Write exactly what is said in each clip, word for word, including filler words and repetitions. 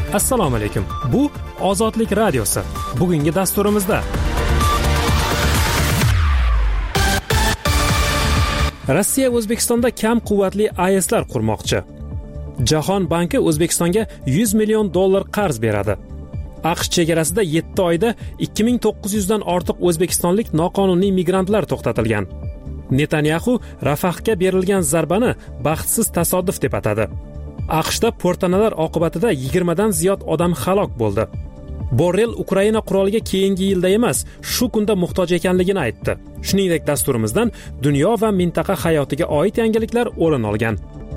Assalomu alaykum. Bu Ozodlik radiosi. Bugungi dasturimizda Rossiya O'zbekistonda kam quvvatli A E S'lar qurmoqchi. Jahon banki O'zbekistonga yuz million dollar qarz beradi. AQSh chegarasida yetti oyda ikki ming to'qqiz yuz dan ortiq o'zbekistonlik noqonuniy migrantlar to'xtatilgan. Netanyahu Rafahga berilgan zarbani baxtsiz tasodif deb atadi. AQShda portanalar oqibatida yigirma dan ziyod odam halok bo'ldi. Borrell Ukraina quroliga keyingi yilda emas, shu kunda muhtoj ekanligini aytdi. Shuningdek, dasturimizdan dunyo va mintaqa hayotiga oid yangiliklar o'rin olgan.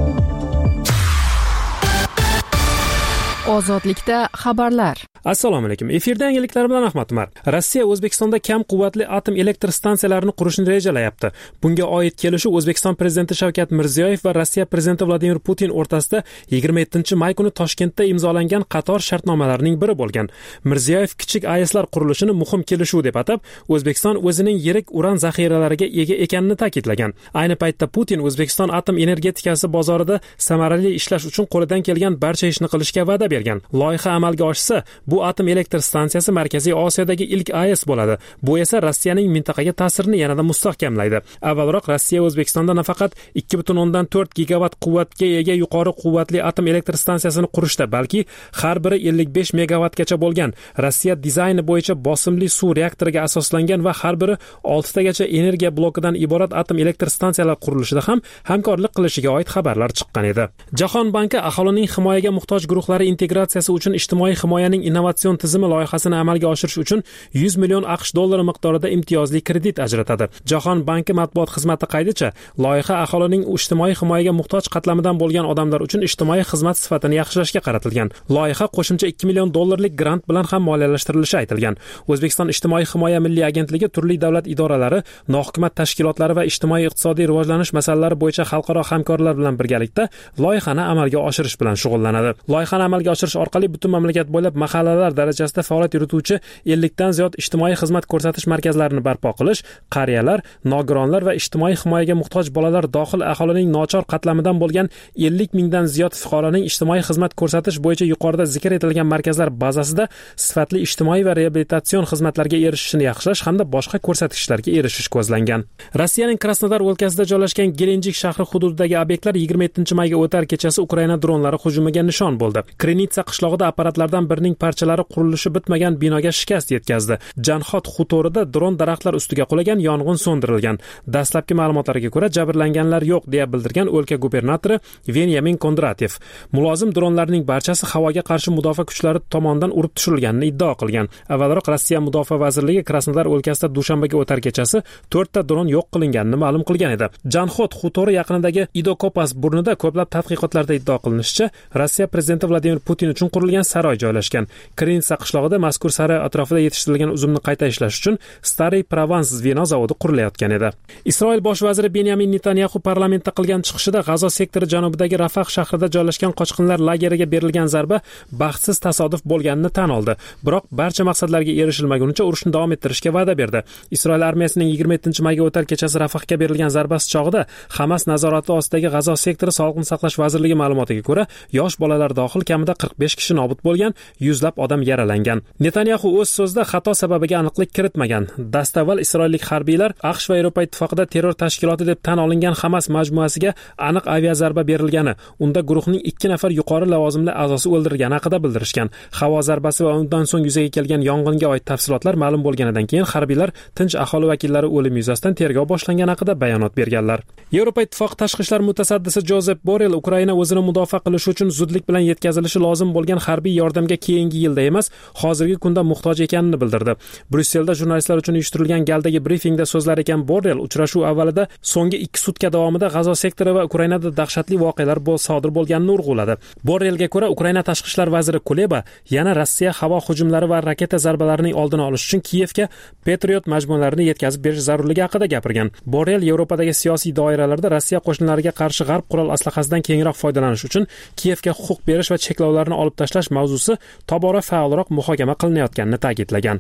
Ozodlikda xabarlar. Assalomu alaykum. Efirda yangiliklar bilan Ahmad Umar. Rossiya O'zbekistonda kam quvvatli atom elektr stansiyalarini qurishni rejalayapti. Bunga oid kelishuv O'zbekiston prezidenti Shavkat Mirziyoyev va Rossiya prezidenti Vladimir Putin o'rtasida yigirma yettinchi may kuni Toshkentda imzolangan qator shartnomalarning biri bo'lgan. Mirziyoyev kichik A E S'lar qurilishini muhim kelishuv deb atab, O'zbekiston o'zining yirik uran zaxiralariga ega ekanini ta'kidlagan. Ayni paytda Putin O'zbekiston atom energetikasi bozorida samarali ishlash uchun qo'lidan kelgan barcha ishni qilishga va'da bergan. Loyiha amalga oshsa, bu atom elektr stansiyasi Markaziy Osiyodagi ilk A E S bo'ladi. Bu esa Rossiyaning mintaqaga ta'sirini yanada mustahkamlaydi. Avvalroq Rossiya O'zbekistonda nafaqat ikki butun o'ndan to'rt gigavat quvvatga ega yuqori quvvatli atom elektr stansiyasini qurishda, balki har biri ellik besh megavatgacha bo'lgan Rossiya dizayni bo'yicha bosimli suv reaktoriga asoslangan va har biri oltitagacha energiya blokidan iborat atom elektr stansiyalar qurilishida ham hamkorlik qilishiga oid xabarlar chiqqan edi. Jahon banki aholining himoyaga muhtoj guruhlari integratsiyasi uchun ijtimoiy himoyaning innovatsion tizimi loyihasini amalga oshirish uchun yuz million AQSh dollari miqdorida imtiyozli kredit ajratadi. Jahon banki matbuot xizmati qaydicha, loyiha aholining ijtimoiy himoyaga muhtoj qatlamidan bo'lgan odamlar uchun ijtimoiy xizmat sifatini yaxshilashga qaratilgan. Loyiha qo'shimcha ikki million dollarlik grant bilan ham moliyalashtirilishi aytilgan. O'zbekiston ijtimoiy himoya milliy agentligi turli davlat idoralari, nohukumat tashkilotlari va ijtimoiy iqtisodiy rivojlanish masalalari bo'yicha xalqaro hamkorlar bilan birgalikda loyihani amalga oshirish bilan shug'ullanadi. Loyihani amalga oshirish orqali butun mamlakat bo'ylab mahallalar darajasida faoliyat yurituvchi ellik dan ziyod ijtimoiy xizmat ko'rsatish markazlarini barpo qilish, qariyalar, nogironlar va ijtimoiy himoyaga muhtoj bolalar dohil aholining nochor qatlamidan bo'lgan ellik mingdan ziyod fuqaroning ijtimoiy xizmat ko'rsatish bo'yicha yuqorida zikr etilgan markazlar bazasida sifatli ijtimoiy va reabilitatsion xizmatlarga erishishini yaxshilash hamda boshqa ko'rsatkichlarga erishish ko'zlangan. Rossiyaning Krasnodar o'lkasida joylashgan Gelenjik shahri hududidagi obyektlar yigirma yettinchi mayga o'tar kechasi Ukraina dronlari hujumiga nishon bo'ldi. Krenitsa qishlog'ida apparatlardan birining parchalari qurilishi bitmagan binoga shikast yetkazdi. Janxot xutorida dron daraxtlar ustiga qulagan, yong'in so'ndirilgan. Dastlabki ma'lumotlarga ko'ra jabrlanganlar yo'q deya bildirgan o'lka gubernatori Venyamin Kondratyev. Mulozim dronlarning barchasi havoga qarshi mudofaa kuchlari tomonidan urib tushirilganini iddao qilgan. Avvalroq Rossiya mudofaa vazirligi Krasnodar o'lkasida dushanbaga o'tar kechasi to'rtta dron yo'q qilinganini ma'lum qilgan edi. Janxot xutori yaqinidagi Idokopas burnida ko'plab tadqiqotlarda iddao qilinishicha, Rossiya prezidenti Vladimir Putin uchun qurilgan saroy joylashgan. Krenitsa qishlog'ida mazkur saroy atrofida yetishtirilgan uzumni qayta ishlash uchun Stariy Provans vino zavodi qurilayotgan edi. Isroil bosh vaziri Benyamin Netanyahu parlamentda qilgan chiqishida G'azo sektori janubidagi Rafah shahrida joylashgan qochqinlar lageriga berilgan zarba baxtsiz tasodif bo'lganini tan oldi. Biroq barcha maqsadlarga erishilmagunicha urushni davom ettirishga va'da berdi. Isroil armiyasining yigirma yettinchi mayga o'tar kechasi Rafahga berilgan zarbasi chog'ida Hamas nazorati ostidagi G'azo sektori Sog'liqni saqlash vazirligi ma'lumotiga ko'ra, yosh bolalar dohil kamida qirq besh kishi nobud bo'lgan, yuzlab odam yaralangan. Netanyahu o'z so'zida xato sababiga aniqlik kiritmagan. Dastavval isroillik harbiylar AQSh va Yevropa ittifoqida terror tashkiloti deb tan olingan Hamas majmuasiga aniq aviazarba berilgani, unda guruhning ikki nafar yuqori lavozimli a'zosi o'ldirilgani haqida bildirishgan. Havo zarbasi va undan so'ng yuzaga kelgan yong'inga oid tafsilotlar ma'lum bo'lganidan keyin harbiylar tinch aholi vakillari o'limi yuzasidan tergov boshlangani haqida bayonot berganlar. Yevropa ittifoqi tashqi ishlar mutasaddisi Jozef Borrell Ukraina o'zini mudofaa qilish uchun zudlik bilan yetkazilishi lozim bo'lgan harbiy yordamga keyingi yilda emas, hozirgi kunda muhtoj ekanini bildirdi. Bryusselda jurnalistlar uchun uyushtirilgan galdagi brifingda so'zlar ekan Borrell uchrashuv avvalida so'nggi ikki sutka davomida G'azo sektori va Ukrainada dahshatli voqealar sodir bo'lganini urg'uladi. Borrellga ko'ra, Ukraina tashqi ishlar vaziri Kuleba yana Rossiya havo hujumlari va raketa zarbalarining oldini olish uchun Kiyevga Patriot majmualarini yetkazib berish zarurligi haqida gapirgan. Borrell Yevropadagi siyosiy doiralarda Rossiya qo'shinlariga qarshi g'arb qurol aslahasidan kengroq foydalanish uchun Kiyevga huquq berish va cheklovlarni olib tashlash mavzusi tobora faolroq muhokama qilinayotganini ta'kidlagan.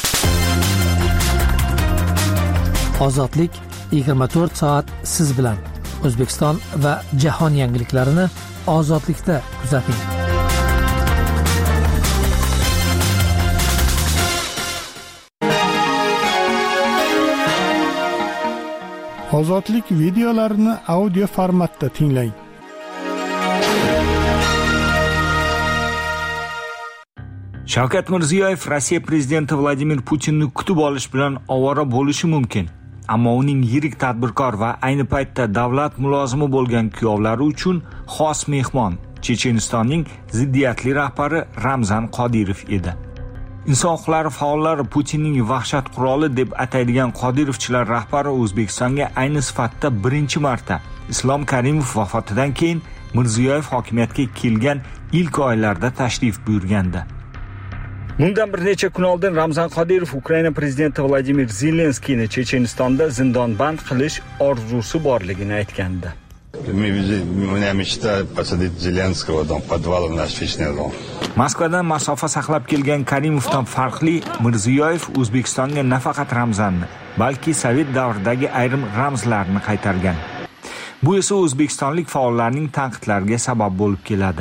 Ozodlik yigirma to'rt soat siz bilan. O'zbekiston va jahon yangiliklarini ozodlikda kuzating. Ozodlik videolarini audio formatda tinglang. Shavkat Mirziyoyev Rossiya prezidenti Vladimir Putinni kutib olish bilan ovora bo'lishi mumkin. Ammo uning yirik tadbirkor va ayni paytda davlat mulozimi bo'lgan kuyovlari uchun xos mehmon Chechenistonning ziddiyatli rahbari Ramzan Qodirov edi. Inson huquqlari faollari Putinning vahshat quroli deb ataydigan Qodirovchilar rahbari O'zbekistonga ayni sifatda birinchi marta Islom Karimov vafotidan keyin Mirziyoyev hokimiyatga kelgan ilk oylarda tashrif buyurgandi. Bundan bir necha kun oldin Ramzan Qodirov Ukraina prezidenti Vladimir Zelenskiyni Chechenistonda zindonband qilish orzusi borligini aytgandi. Moskvadan masofa saqlab kelgan Karimovdan farqli Mirziyoyev O'zbekistonga nafaqat Ramzanni, balki Sovet davridagi ayrim ramzlarni qaytargan. Bu esa o'zbekistonlik faollarning tanqidlariga sabab bo'lib keladi.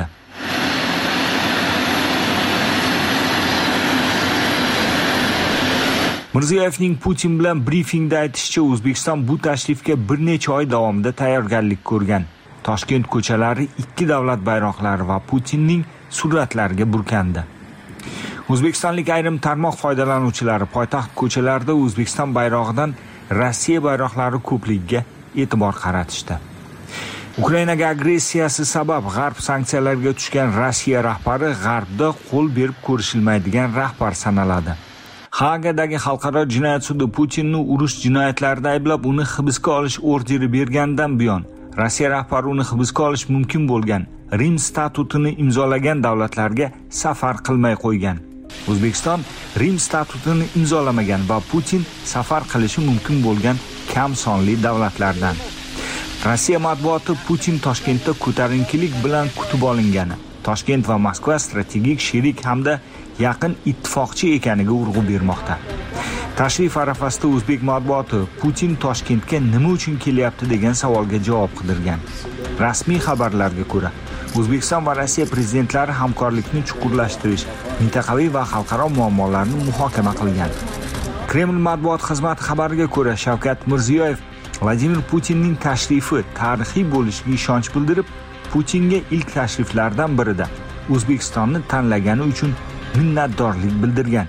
Mirziyoyevning Putin bilan brifingda aytishicha, O'zbekiston bu tashrifga bir necha oy davomida tayyorgarlik ko'rgan. Toshkent ko'chalari ikki davlat bayroqlari va Putinning suratlariga burkandi. O'zbekistonlik ayrim tarmoq foydalanuvchilari poytaxt ko'chalarida O'zbekiston bayrog'idan Rossiya bayroqlari ko'pligiga e'tibor qaratishdi. Ukrainaga agressiyasi sabab G'arb sanksiyalarga tushgan Rossiya rahbari G'arbda qo'l berib ko'rishilmaydigan rahbar sanaladi. Hagadagi xalqaro jinoyat sudi Putinni urush jinoyatlarida ayblab, uni hibsga olish orderi bergandan buyon Rossiya rahbari uni hibsga olish mumkin bo'lgan Rim statutini imzolagan davlatlarga safar qilmay qo'ygan. O'zbekiston Rim statutini imzolamagan va Putin safar qilishi mumkin bo'lgan kam sonli davlatlardan. Rossiya matbuoti Putin Toshkentda ko'tarinkilik bilan kutib olingani, Toshkent va Moskva strategik sherik hamda yaqin ittifoqchi ekaniga urg'u bermoqda. Tashrif arafasida o'zbek matbuoti Putin Toshkentga nima uchun kelyapti degan savolga javob qidirgan. Rasmiy xabarlarga ko'ra, O'zbekiston va Rossiya prezidentlari hamkorlikni chuqurlashtirish, mintaqaviy va xalqaro muammolarni muhokama qilgan. Kreml matbuot xizmati xabariga ko'ra, Shavkat Mirziyoyev Vladimir Putinning tashrifi tarixiy bo'lishiga ishonch bildirib, Putinga ilk tashriflardan birida O'zbekistonni tanlagani uchun minnatdorlik bildirgan.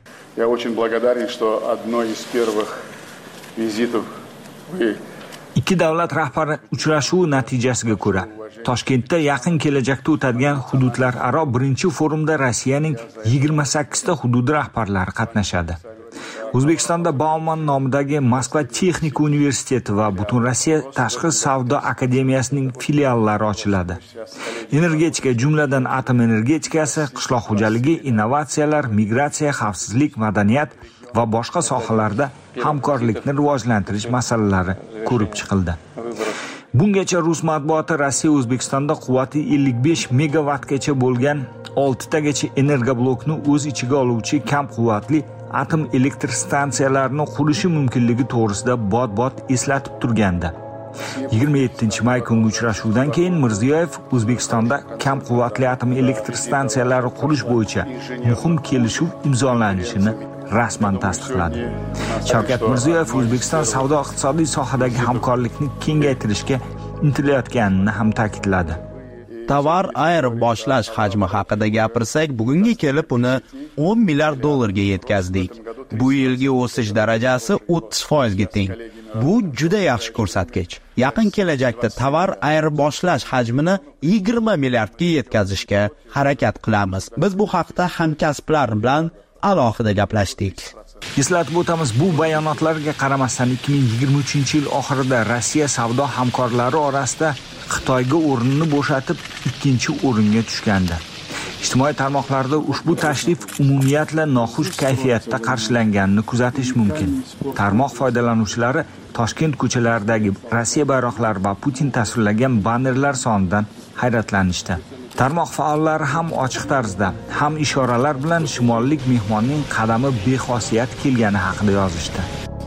Я очень благодарен, что одной из первых визитов вы Ikki davlat rahbari uchrashuvi natijasiga ko'ra, Toshkentda yaqin kelajakda o'tadigan hududlararo birinchi forumda Rossiyaning yigirma sakkizta hududi rahbarlari qatnashadi. O'zbekistonda Bauman nomidagi Moskva texnika universiteti va Butun Rossiya tashqi savdo akademiyasining filiallari ochiladi. Energetika, jumladan atom energetikasi, qishloq xo'jaligi, innovatsiyalar, migratsiya, xavfsizlik, madaniyat va boshqa sohalarda hamkorlikni rivojlantirish masalalari ko'rib chiqildi. Bungacha Rus matbuoti Rossiya O'zbekistonda quvvati ellik besh megawattgacha bo'lgan olti tagacha energoblokni o'z ichiga oluvchi kam quvvatli atom elektr stansiyalarini qurishi mumkinligi to'g'risida bot-bot eslatib turgandi. yigirma yettinchi may kungi uchrashuvdan keyin Mirziyoyev O'zbekistonda kam quvvatli atom elektr stansiyalari qurish bo'yicha muhim kelishuv imzolanishini rasman tasdiqladi. Shavkat Mirziyoyev O'zbekiston savdo-iqtisodiy sohadagi hamkorlikni kengaytirishga intilayotganini ham ta'kidladi. Tovar ayirboshlash hajmi haqida gapirsak, bugunga kelib uni o'n milliard dollarga yetkazdik. Bu yilgi o'sish darajasi o'ttiz foizga teng. Bu juda yaxshi ko'rsatkich. Yaqin kelajakda tovar ayirboshlash hajmini yigirma milliardga yetkazishga harakat qilamiz. Biz bu haqda hamkasblar bilan alohida gaplashdik. Eslatib o'tamiz, bu bayonotlarga qaramasdan ikki ming yigirma uchinchi yil oxirida Rossiya savdo hamkorlari orasida Xitoyga o'rnini bo'shatib ikkinchi o'ringa tushgandi. Ijtimoiy tarmoqlarda ushbu tashrif umumiyatla noxush kayfiyatda qarshilanganini kuzatish mumkin. Tarmoq foydalanuvchilari Toshkent ko'chalaridagi Rossiya bayroqlari va Putin tasvirlagan bannerlar sonidan hayratlanishdi. Tarmoq faollari ham ochiq tarzda, ham ishoralar bilan shimollik mehmonning qadami bexosiyat kelgani haqida yozishdi.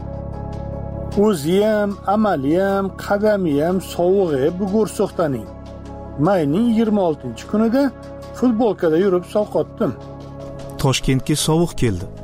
O'ziyam, amaliyam, qadamiyam sovug'i bugur-so'xtaning. Mayning yigirma oltinchi kunida futbolkada yurib sovqotdim. Toshkentga sovuq keldi.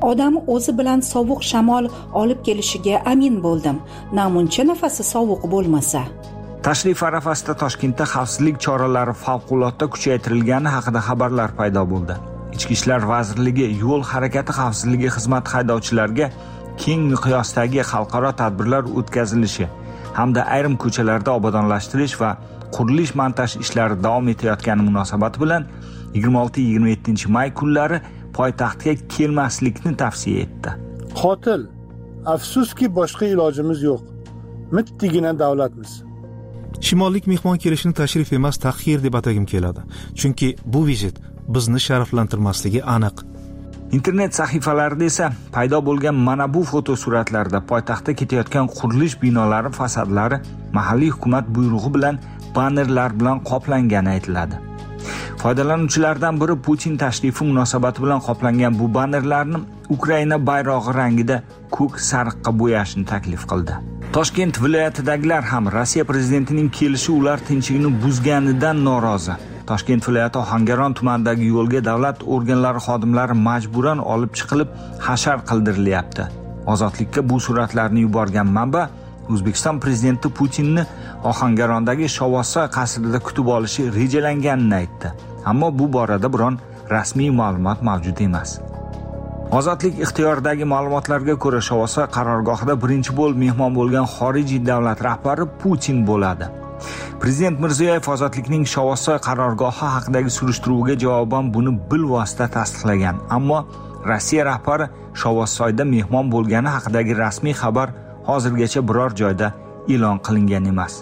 Odam o'zi bilan sovuq shamol olib kelishiga amin bo'ldim. Namuncha nafasi sovuq bo'lmasa. Tashrif arafasida Toshkentda xavfsizlik choralari favqulodda kuchaytirilgani haqida xabarlar paydo bo'ldi. Ichki ishlar vazirligi yo'l harakati xavfsizligi xizmati haydovchilariga keng miqyosdagi xalqaro tadbirlar o'tkazilishi hamda ayrim ko'chalarda obodonlashtirish va qurilish montaj ishlari davom etayotgani munosabati bilan yigirma olti yigirma yettinchi may kunlari poytaxtga kelmaslikni tavsiya etdi. Qotil, afsuski boshqa ilojimiz yo'q. Mittigina davlatmiz. Shimollik mehmon kelishini tashrif emas, tahqir deb atagim keladi. Chunki bu vizit bizni sharaflantirmasligi aniq. Internet sahifalarida esa paydo bo'lgan mana bu fotosuratlarda poytaxtda ketayotgan qurilish binolari fasadlari mahalliy hukumat buyrug'i bilan bannerlar bilan qoplangani aytiladi. Foydalanuvchilardan biri Putin tashrifi munosabati bilan qoplangan bu bannerlarni Ukraina bayrog'i rangida ko'k sariqqa bo'yashni taklif qildi. Toshkent viloyatidagilar ham Rossiya prezidentining kelishi ular tinchligini buzganidan norozi. Toshkent viloyati Ohangaron tumanidagi yo'lga davlat organlari xodimlari majburan olib chiqilib hashar qildirilyapti. Ozodlikka bu suratlarni yuborgan manba O'zbekiston prezidenti Putinni Ohangarondagi Shovosoy qasrida kutib olishi rejalanganini aytdi. Ammo bu borada biron rasmiy ma'lumot mavjud emas. Ozodlik ixtiyoridagi ma'lumotlarga ko'ra Shovosoy qarorgohida birinchi bo'lib mehmon bo'lgan xorijiy davlat rahbari Putin bo'ladi. Prezident Mirziyoyev Ozodlikning Shovosoy qarorgohi haqidagi surishtiruvga javoban buni bilvosita tasdiqlagan. Ammo Rossiya rahbari Shovosoyda mehmon bo'lgani haqidagi rasmiy xabar hozirgacha biror joyda e'lon qilingan emas.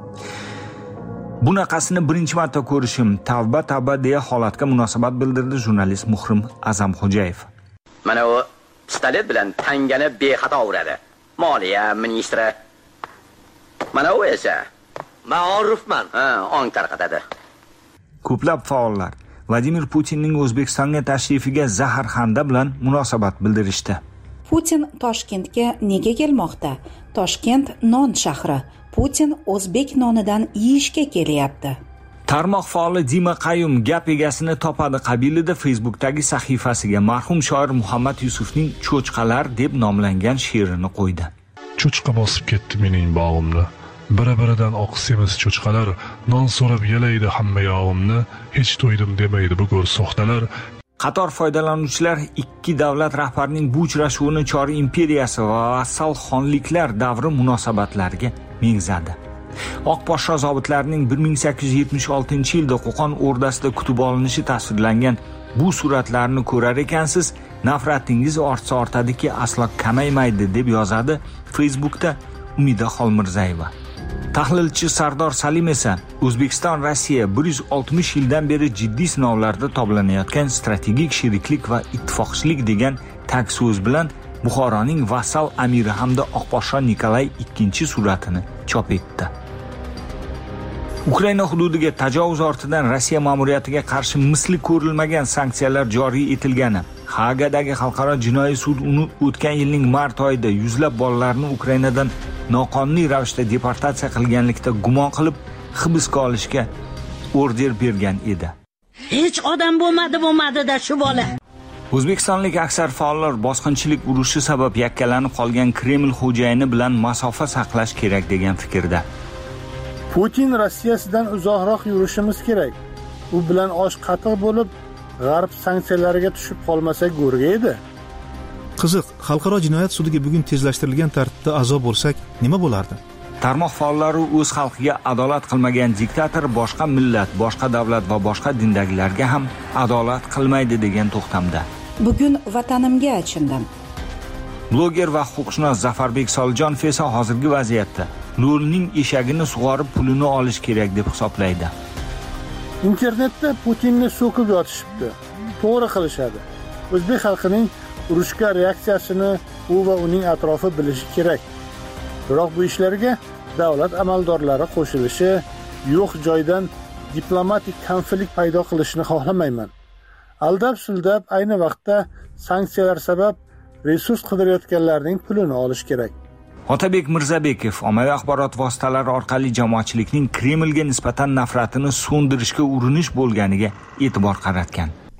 Bunaqasini birinchi marta ko'rishim, tavba tavba deya holatga munosabat bildirdi jurnalist Muhrim Azamxo'jayev. Mana u pistolet bilan tangani bexato uradi. Moliya ministri. Mana u esa ma'rufman, ha, ong tarqatadi. Ko'plab faollar Vladimir Putinning O'zbekistonga tashrifiga zaharxanda bilan munosabat bildirishdi. Putin Toshkentga nega kelmoqda? Toshkent non shahri. Putin o'zbek nonidan yeyishga kelyapti. Tarmoq faoli Dima Qayum gap egasini topadi qabilida Facebookdagi sahifasiga marhum shoir Muhammad Yusufning Cho'chqalar deb nomlangan she'rini qo'ydi. Cho'chqa bosib ketdi mening bog'imni. Bir-biridan oq semiz cho'chqalar non so'rab yalaydi hamma yog'imni. Hech to'ydim demaydi bu go'r soxtalar. Qator foydalanuvchilar ikki davlat rahbarining bu uchrashuvini Choriy imperiyasi va vassal xonliklar davri munosabatlariga mengzadi. Oq poshsho zobitlarining bir ming sakkiz yuz yetmish oltinchi yilda Qo'qon o'rdasida kutib olinishi tasvirlangan bu suratlarni ko'rar ekansiz, nafratingiz ortsa ortadiki aslo kamaymaydi deb yozadi Facebookda Umida Xolmirzayeva. Tahlilchi Sardor Salim esa O'zbekiston Rossiya bir yuz oltmish yildan beri jiddiy sinovlarda toblanayotgan strategik sheriklik va ittifoqchilik degan tag so'z bilan Buxoroning vassal amiri hamda Oqposhsho Nikolay ikkinchi suratini chop etdi. Ukraina hududiga tajovuz ortidan Rossiya ma'muriyatiga qarshi misli ko'rilmagan sanksiyalar joriy etilgani, Hagadagi xalqaro jinoiy sud uni o'tgan yilning mart oyida yuzlab bolalarni Ukrainadan noqonuniy ravishda deportatsiya qilganlikda gumon qilib hibsga olishga order bergan edi. Hech odam bo'lmadi bo'lmadi-da shu bola. O'zbekistonlik aksar faollar bosqinchilik urushi sabab yakkalanib qolgan Kreml xo'jayini bilan masofa saqlash kerak degan fikrda. Putin Rossiyasidan uzoqroq yurishimiz kerak. U bilan osh qatiq bo'lib, g'arb sanksiyalariga tushib qolmasak go'rga edi. Qiziq, xalqaro jinoyat sudiga bugun tezlashtirilgan tartibda a'zo bo'lsak, nima bo'lardi? Tarmoq faollari o'z xalqiga adolat qilmagan diktator boshqa millat, boshqa davlat va boshqa dindagilarga ham adolat qilmaydi degan to'xtamda. Bugun vatanimga achindim. Bloger va huquqshunos Zafarbek Solijonov esa hozirgi vaziyatda lo'lning eshagini sug'orib pulini olish kerak deb hisoblaydi. Internetda Putinni so'kib yotishibdi. To'g'ri qilishadi. O'zbek xalqining urushga reaksiyasini u va uning atrofi bilishi kerak. Biroq bu ishlarga davlat amaldorlari qo'shilishi, yo'q joydan diplomatik konflikt paydo qilishni xohlamayman. Aldab-suldab ayni vaqtda sanksiyalar sabab resurs qidirayotganlarning pulini olish kerak. Otabek Mirzabekov ommaviy axborot vositalari orqali jamoatchilikning Kremlga nisbatan nafratini so'ndirishga urinish bo'lganiga e'tibor qaratgan.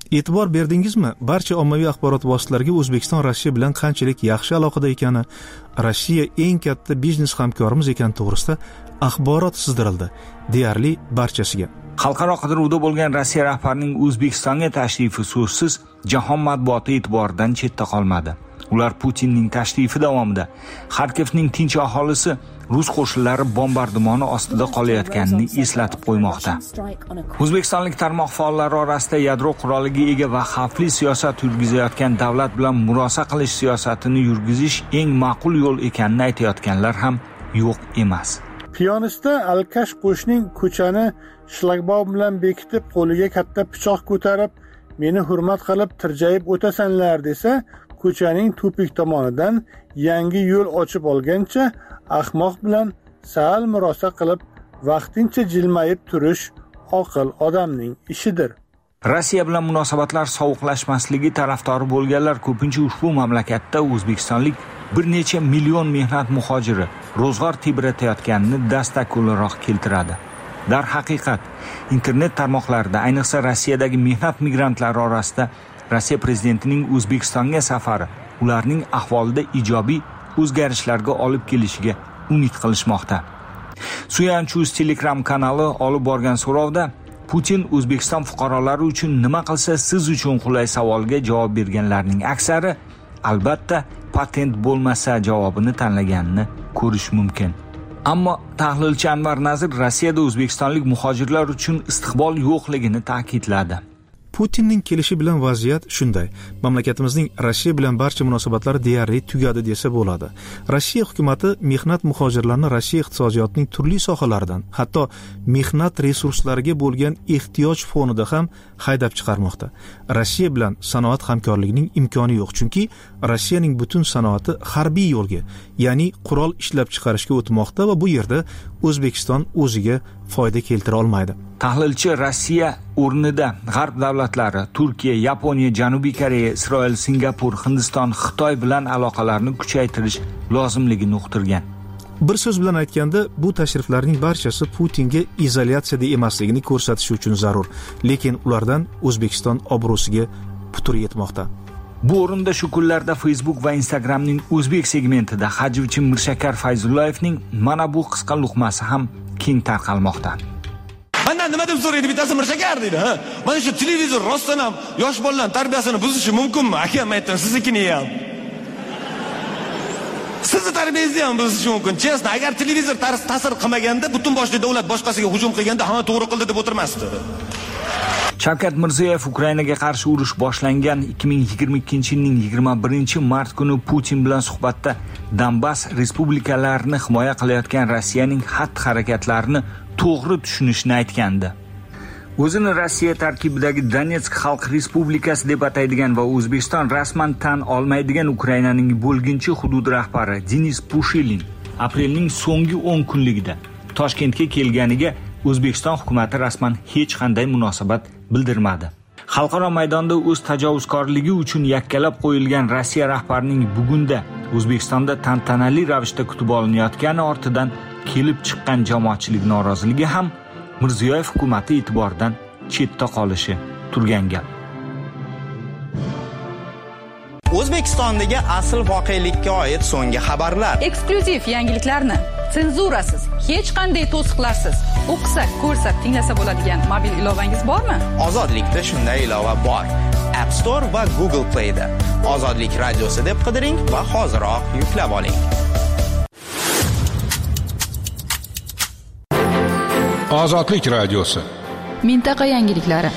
E'tibor berdingizmi, barcha ommaviy axborot vositalariga O'zbekiston Rossiya bilan qanchalik yaxshi aloqada ekani, Rossiya eng katta biznes hamkorimiz ekani to'g'risida axborot sizdirildi, deyarli barchasiga. Xalqaro qidiruvda bo'lgan Rossiya rahbarining O'zbekistonga tashrifi so'zsiz jahon matbuoti e'tiboridan chetda qolmadi. Ular Putinning tashrifi davomida Xarkovning tinch aholisi rus qo'shinlari bombardimoni ostida qolayotganini eslatib qo'ymoqda. O'zbekistonlik tarmoq faollari orasida yadro quroliga ega va xavfli siyosat yurgizayotgan davlat bilan murosa qilish siyosatini yurgizish eng ma'qul yo'l ekanini aytayotganlar ham yo'q emas. Piyonista Alkash qo'shning ko'chani shlagbaum bilan bekitib, qo'liga katta pichoq ko'tarib, meni hurmat qilib tirjayib o'tasanlar desa, ko'chaning tupik tomonidan yangi yo'l ochib olgancha ahmoq bilan sal murosa qilib vaqtincha jilmayib turish oqil odamning ishidir. Rossiya bilan munosabatlar sovuqlashmasligi tarafdori bo'lganlar ko'pincha ushbu mamlakatda o'zbekistonlik bir necha million mehnat muhojiri ro'zg'or tebratayotganini dastak o'laroq keltiradi. Dar haqiqat, internet tarmoqlarida, ayniqsa Rossiyadagi mehnat migrantlari orasida Rossiya prezidentining O'zbekistonga safari ularning ahvolida ijobiy o'zgarishlarga olib kelishiga umid qilishmoqda. Suyanchuz Telegram kanali olib borgan so'rovda Putin O'zbekiston fuqarolari uchun nima qilsa siz uchun qulay savoliga javob berganlarning aksari albatta patent bo'lmasa javobini tanlaganini ko'rish mumkin. Ammo tahlilchi Anvar Nazir Rossiyada o'zbekistonlik muhojirlar uchun istiqbol yo'qligini ta'kidladi. Putinning kelishi bilan vaziyat shunday. Mamlakatimizning Rossiya bilan barcha munosabatlari deyarli tugadi desa bo'ladi. Rossiya hukumatı mehnat muhojirlarini Rossiya iqtisodiyotining turli sohalaridan, hatto mehnat resurslariga bo'lgan ehtiyoj fonida ham haydab chiqarmoqda. Rossiya bilan sanoat hamkorligining imkoni yo'q, chunki Rossiyaning butun sanoati harbiy yo'lga, ya'ni qurol ishlab chiqarishga o'tmoqda va bu yerda O'zbekiston o'ziga foyda keltira olmaydi. Tahlilchi Rossiya o'rnida g'arb davlatlari Turkiya, Yaponiya, Janubiy Koreya, Isroil, Singapur, Hindiston, Xitoy bilan aloqalarni kuchaytirish lozimligini uqtirgan. Bir so'z bilan aytganda, bu tashriflarning barchasi Putinga izolyatsiyada emasligini ko'rsatish uchun zarur, lekin ulardan O'zbekiston obro'siga putur yetmoqda. Bu o'rinda shu kunlarda Facebook va Instagramning o'zbek segmentida hajvchi Mirshakar Fayzullayevning mana bu qisqa luqmasi ham keng tarqalmoqda. Mendan nima deb so'raydi bittasi Mirshakar deydi, ha? Mana shu televizor rostdan ham yosh bolalarning tarbiyasini buzishi mumkinmi? Akam aytdi, siznikini ham. Sizni tarbiyangizni ham buzishi mumkin. Chestno, agar televizor ta'sir qilmaganda, butun boshli davlat boshqasiga hujum qilganda, ha, to'g'ri qildi deb o'tirmasdi. Shavkat Mirziyoyev Ukrainaga qarshi urush boshlangan ikki ming yigirma ikkinchi yilning yigirma birinchi mart kuni Putin bilan suhbatda Donbass respublikalarini himoya qilayotgan Rossiyaning xatti-harakatlarini to'g'ri tushunishni aytgandi. O'zini Rossiya tarkibidagi Donetsk Xalq Respublikasi deb ataydigan va O'zbekiston rasman tan olmaydigan Ukrainaning bo'lginchi hudud rahbari Denis Pushilin aprelning so'nggi o'n kunligida Toshkentga kelganiga O'zbekiston hukumatı rasman hech qanday munosabat bildirmadi. Xalqaro maydonda o'z tajovuzkorligi uchun yakkalab qo'yilgan Rossiya rahbarining bugunda O'zbekistonda tantanali ravishda kutib olinayotgani ortidan kelib chiqqan jamoatchilik noroziligi ham Mirziyoyev hukumatı e'tiboridan chetda qolishi turgan gap. O'zbekistondagi asl voqelikka oid so'nggi xabarlar, eksklyuziv yangiliklarni senzurasiz, hech qanday to'siqlarsiz o'qisa, ko'rsa, tinglasa bo'ladigan mobil ilovangiz bormi? Ozodlikda shunday ilova bor. App Store va Google Play da Ozodlik radiosi deb qidiring va hoziroq yuklab oling. Ozodlik radiosi. Mintaqa yangiliklari.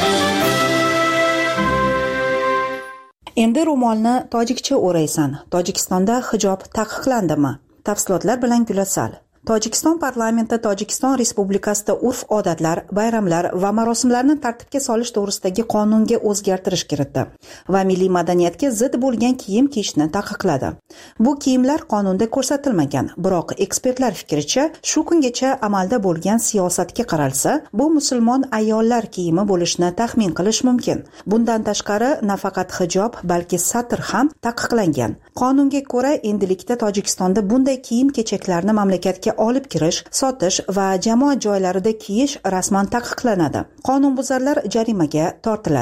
Endi ro'molni tojikcha o'raysan. Tojikistonda hijob taqiqlandimi? Tafsilotlar bilan Gulasal. Tojikiston parlamenti Tojikiston Respublikasida urf-odatlar, bayramlar va marosimlarni tartibga solish to'g'risidagi qonunga o'zgartirish kiritdi va milliy madaniyatga zid bo'lgan kiyim kiyishni taqiqladi. Bu kiyimlar qonunda ko'rsatilmagan, biroq ekspertlar fikricha, shu kungacha amalda bo'lgan siyosatga qaralsa, bu musulmon ayollar kiyimi bo'lishini taxmin qilish mumkin. Bundan tashqari, nafaqat hijob, balki satr ham taqiqlangan. Qonunga ko'ra, endilikda Tojikistonda bunday kiyim-kechaklarni mamlakatga olib kirish, sotish va jamoat joylarida kiyish rasman taqiqlanadi. Qonunbuzarlar jarimaga tortiladi.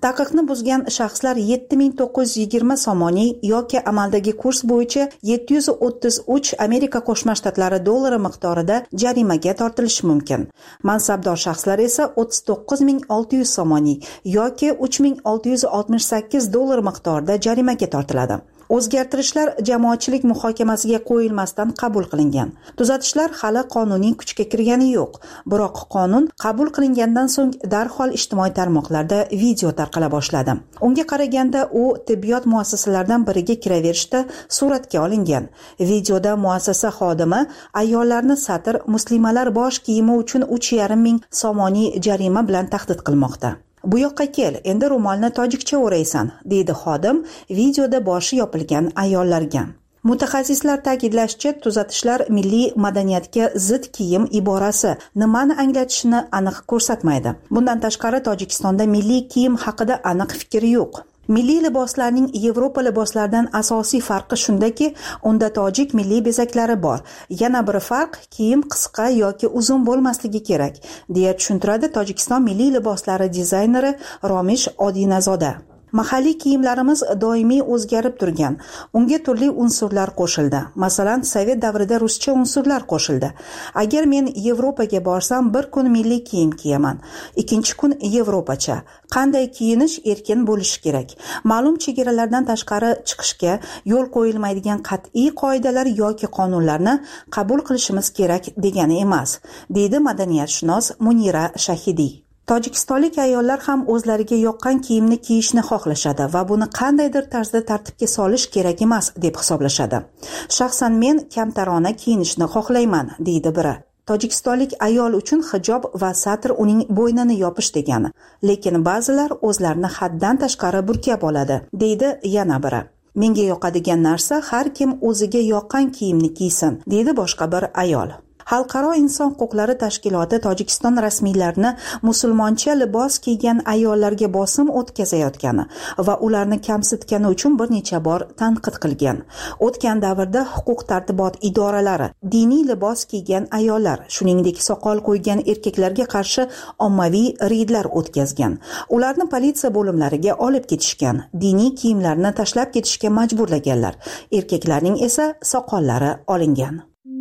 Taqiqni buzgan shaxslar yetti ming to'qqiz yuz yigirma somoniy yoki amaldagi kurs bo'yicha yetti yuz o'ttiz uch Amerika Qo'shma Shtatlari dollari miqdorida jarimaga tortilishi mumkin. Mansabdor shaxslar esa o'ttiz to'qqiz ming olti yuz somoniy yoki uch ming olti yuz oltmish sakkiz dollar miqdorida jarimaga tortiladi. O'zgartirishlar jamoatchilik muhokamasiga qo'yilmasdan qabul qilingan. Tuzatishlar hali qonuniy kuchga kirgani yo'q. Biroq qonun qabul qilingandan so'ng darhol ijtimoiy tarmoqlarda video tarqala boshladi. Unga qaraganda u tibbiyot muassasalaridan biriga kiraverishda suratga olingan. Videoda muassasa xodimi ayollarni satr muslimalar bosh kiyimi uchun uch yarim ming somoniy jarima bilan tahdid qilmoqda. Bu yoqqa kel, endi ro'molni tojikcha o'raysan, deydi xodim videoda boshi yopilgan ayollarga. Mutaxassislar ta'kidlashicha, tuzatishlar milliy madaniyatga zid kiyim iborasi nimani anglatishini aniq ko'rsatmaydi. Bundan tashqari Tojikistonda milliy kiyim haqida aniq fikr yo'q. Milliy liboslarning Yevropa liboslaridan asosiy farqi shundaki, unda tojik milliy bezaklari bor. Yana bir farq, kiyim qisqa yoki uzun bo'lmasligi kerak, deya tushuntiradi Tojikiston milliy liboslari dizayneri Romish Odinazoda. Mahalliy kiyimlarimiz doimiy o'zgarib turgan. Unga turli unsurlar qo'shildi. Masalan, Sovet davrida ruscha unsurlar qo'shildi. Agar men Yevropaga borsam, bir kun milliy kiyim kiyaman, ikkinchi kun Yevropacha. Qanday kiyinish erkin bo'lishi kerak. Ma'lum chegaralardan tashqari chiqishga yo'l qo'yilmaydigan qat'iy qoidalar yoki qonunlarni qabul qilishimiz kerak degani emas, deydi madaniyatshunos Munira Shahidiy. Tojikistonlik ayollar ham o'zlariga yoqqan kiyimni kiyishni xohlashadi va buni qandaydir tarzda tartibga solish kerak emas deb hisoblashadi. Shaxsan men kamtarona kiyinishni xohlayman, deydi biri. Tojikistonlik ayol uchun hijob va satr uning bo'ynini yopish degani, lekin ba'zilar o'zlarini haddan tashqari burkab oladi, deydi yana biri. Menga yoqadigan narsa har kim o'ziga yoqqan kiyimni kiysin, deydi boshqa bir ayol. Xalqaro inson huquqlari tashkiloti Tojikiston rasmiylarini musulmoncha libos kiygan ayollarga bosim o'tkazayotgani va ularni kamsitgani uchun bir necha bor tanqid qilgan. O'tgan davrda huquq tartibot idoralari diniy libos kiygan ayollar, shuningdek soqol qo'ygan erkaklarga qarshi ommaviy reydlar o'tkazgan. Ularni politsiya bo'limlariga olib ketishgan, diniy kiyimlarini tashlab ketishga majburlaganlar. Erkaklarning esa soqollari olingan.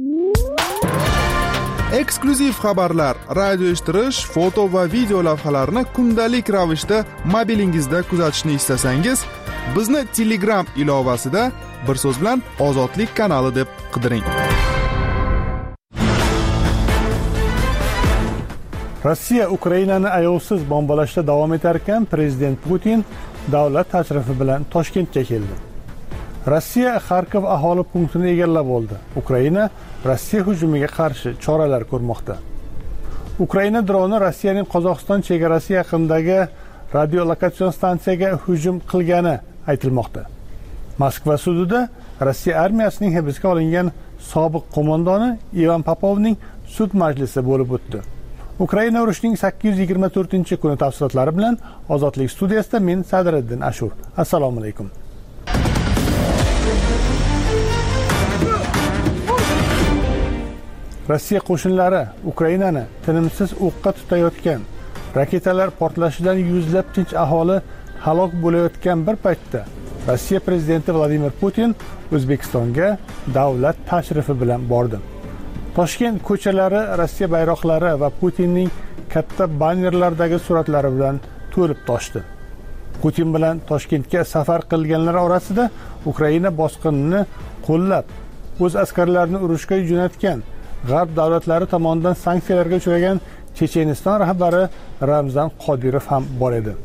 Eksklyuziv xabarlar, radio eshittirish, foto va video lavhalarni kundalik ravishda mobilingizda kuzatishni istasangiz, bizni Telegram ilovasida bir so'z bilan Ozodlik kanali deb qidiring. Rossiya Ukrainani ayovsiz bombalashda davom etar ekan, prezident Putin davlat tashrifi bilan Toshkentga keldi. Rossiya Xarkov aholi punktini egallab oldi. Ukraina Rossiya hujumiga qarshi choralar ko'rmoqda. Ukraina droni Rossiyaning Qozog'iston chegarasi yaqinidagi radiolokatsion stansiyaga hujum qilgani aytilmoqda. Moskva sudida Rossiya armiyasining hibsga olingan sobiq qo'mondoni Ivan Popovning sud majlisi bo'lib o'tdi. Ukraina urushining sakkiz yuz yigirma to'rtinchi kuni tafsilotlari bilan Ozodlik studiyasida men Sadriddin Ashur. Assalomu alaykum. Rossiya qo'shinlari Ukrainani tinimsiz o'qqa tutayotgan, raketalar portlashidan yuzlab tinch aholi halok bo'layotgan bir paytda Rossiya prezidenti Vladimir Putin O'zbekistonga davlat tashrifi bilan bordi. Toshkent ko'chalari Rossiya bayroqlari va Putinning katta bannerlardagi suratlari bilan to'lib toshdi. Putin bilan Toshkentga safar qilganlar orasida Ukraina bosqinini qo'llab, o'z askarlarini urushga jo'natgan G'arb davlatlari tomonidan sanksiyalarga uchragan Checheniston rahbari Ramzan Qodirov ham bor edi.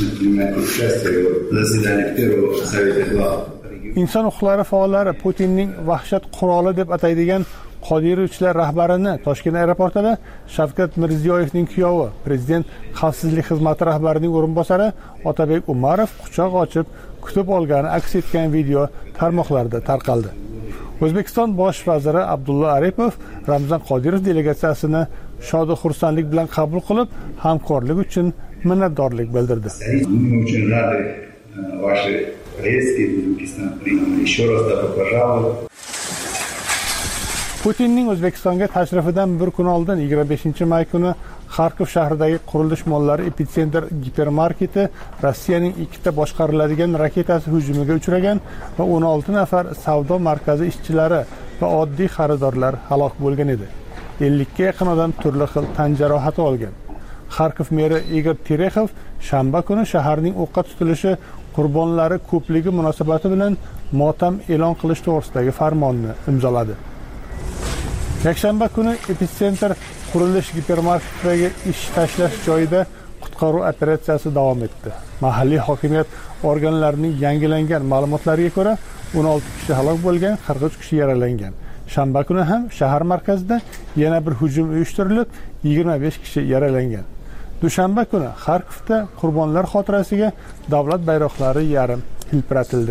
Inson huquqlari faollari Putinning vahshat quroli deb ataydigan Qodirovchilar rahbarini Toshkent aeroportida Shavkat Mirziyoyevning kuyovi, prezident xavfsizlik xizmati rahbarining o'rinbosari Otabek Umarov quchoq ochib kutib olgani aks etgan video tarmoqlarda tarqaldi. O'zbekiston bosh vaziri Abdulla Aripov Ramzan Qodirov delegatsiyasini shod va xursandlik bilan qabul qilib, hamkorlik uchun minnatdorlik bildirdi. Мы очень рады вашей поездке в Узбекистан. Еще раз добро пожаловать. Putinning O'zbekistonga tashrifidan bir kun oldin yigirma beshinchi may kuni Xarkov shahridagi qurilish mollari epitsentr gipermarketi Rossiyaning ikkita boshqariladigan raketasi hujumiga uchragan va o'n olti nafar savdo markazi ishchilari va oddiy xaridorlar halok bo'lgan edi. ellikka yaqin odam turli xil tan jarohati olgan. Xarkov meri Igor Terexov shanba kuni shaharning o'qqa tutilishi qurbonlari ko'pligi munosabati bilan motam e'lon qilish to'g'risidagi farmonni imzoladi. Yakshanba kuni epitsentr qurilish gipermarketidagi ish tashlash joyida qutqaruv operatsiyasi davom etdi. Mahalliy hokimiyat organlarining yangilangan ma'lumotlariga ko'ra o'n olti kishi halok bo'lgan, qirq uch kishi yaralangan. Shanba kuni ham shahar markazida yana bir hujum uyushtirilib, yigirma besh kishi yaralangan. Dushanba kuni Xarkovda qurbonlar xotirasiga davlat bayroqlari yarim hilpiratildi.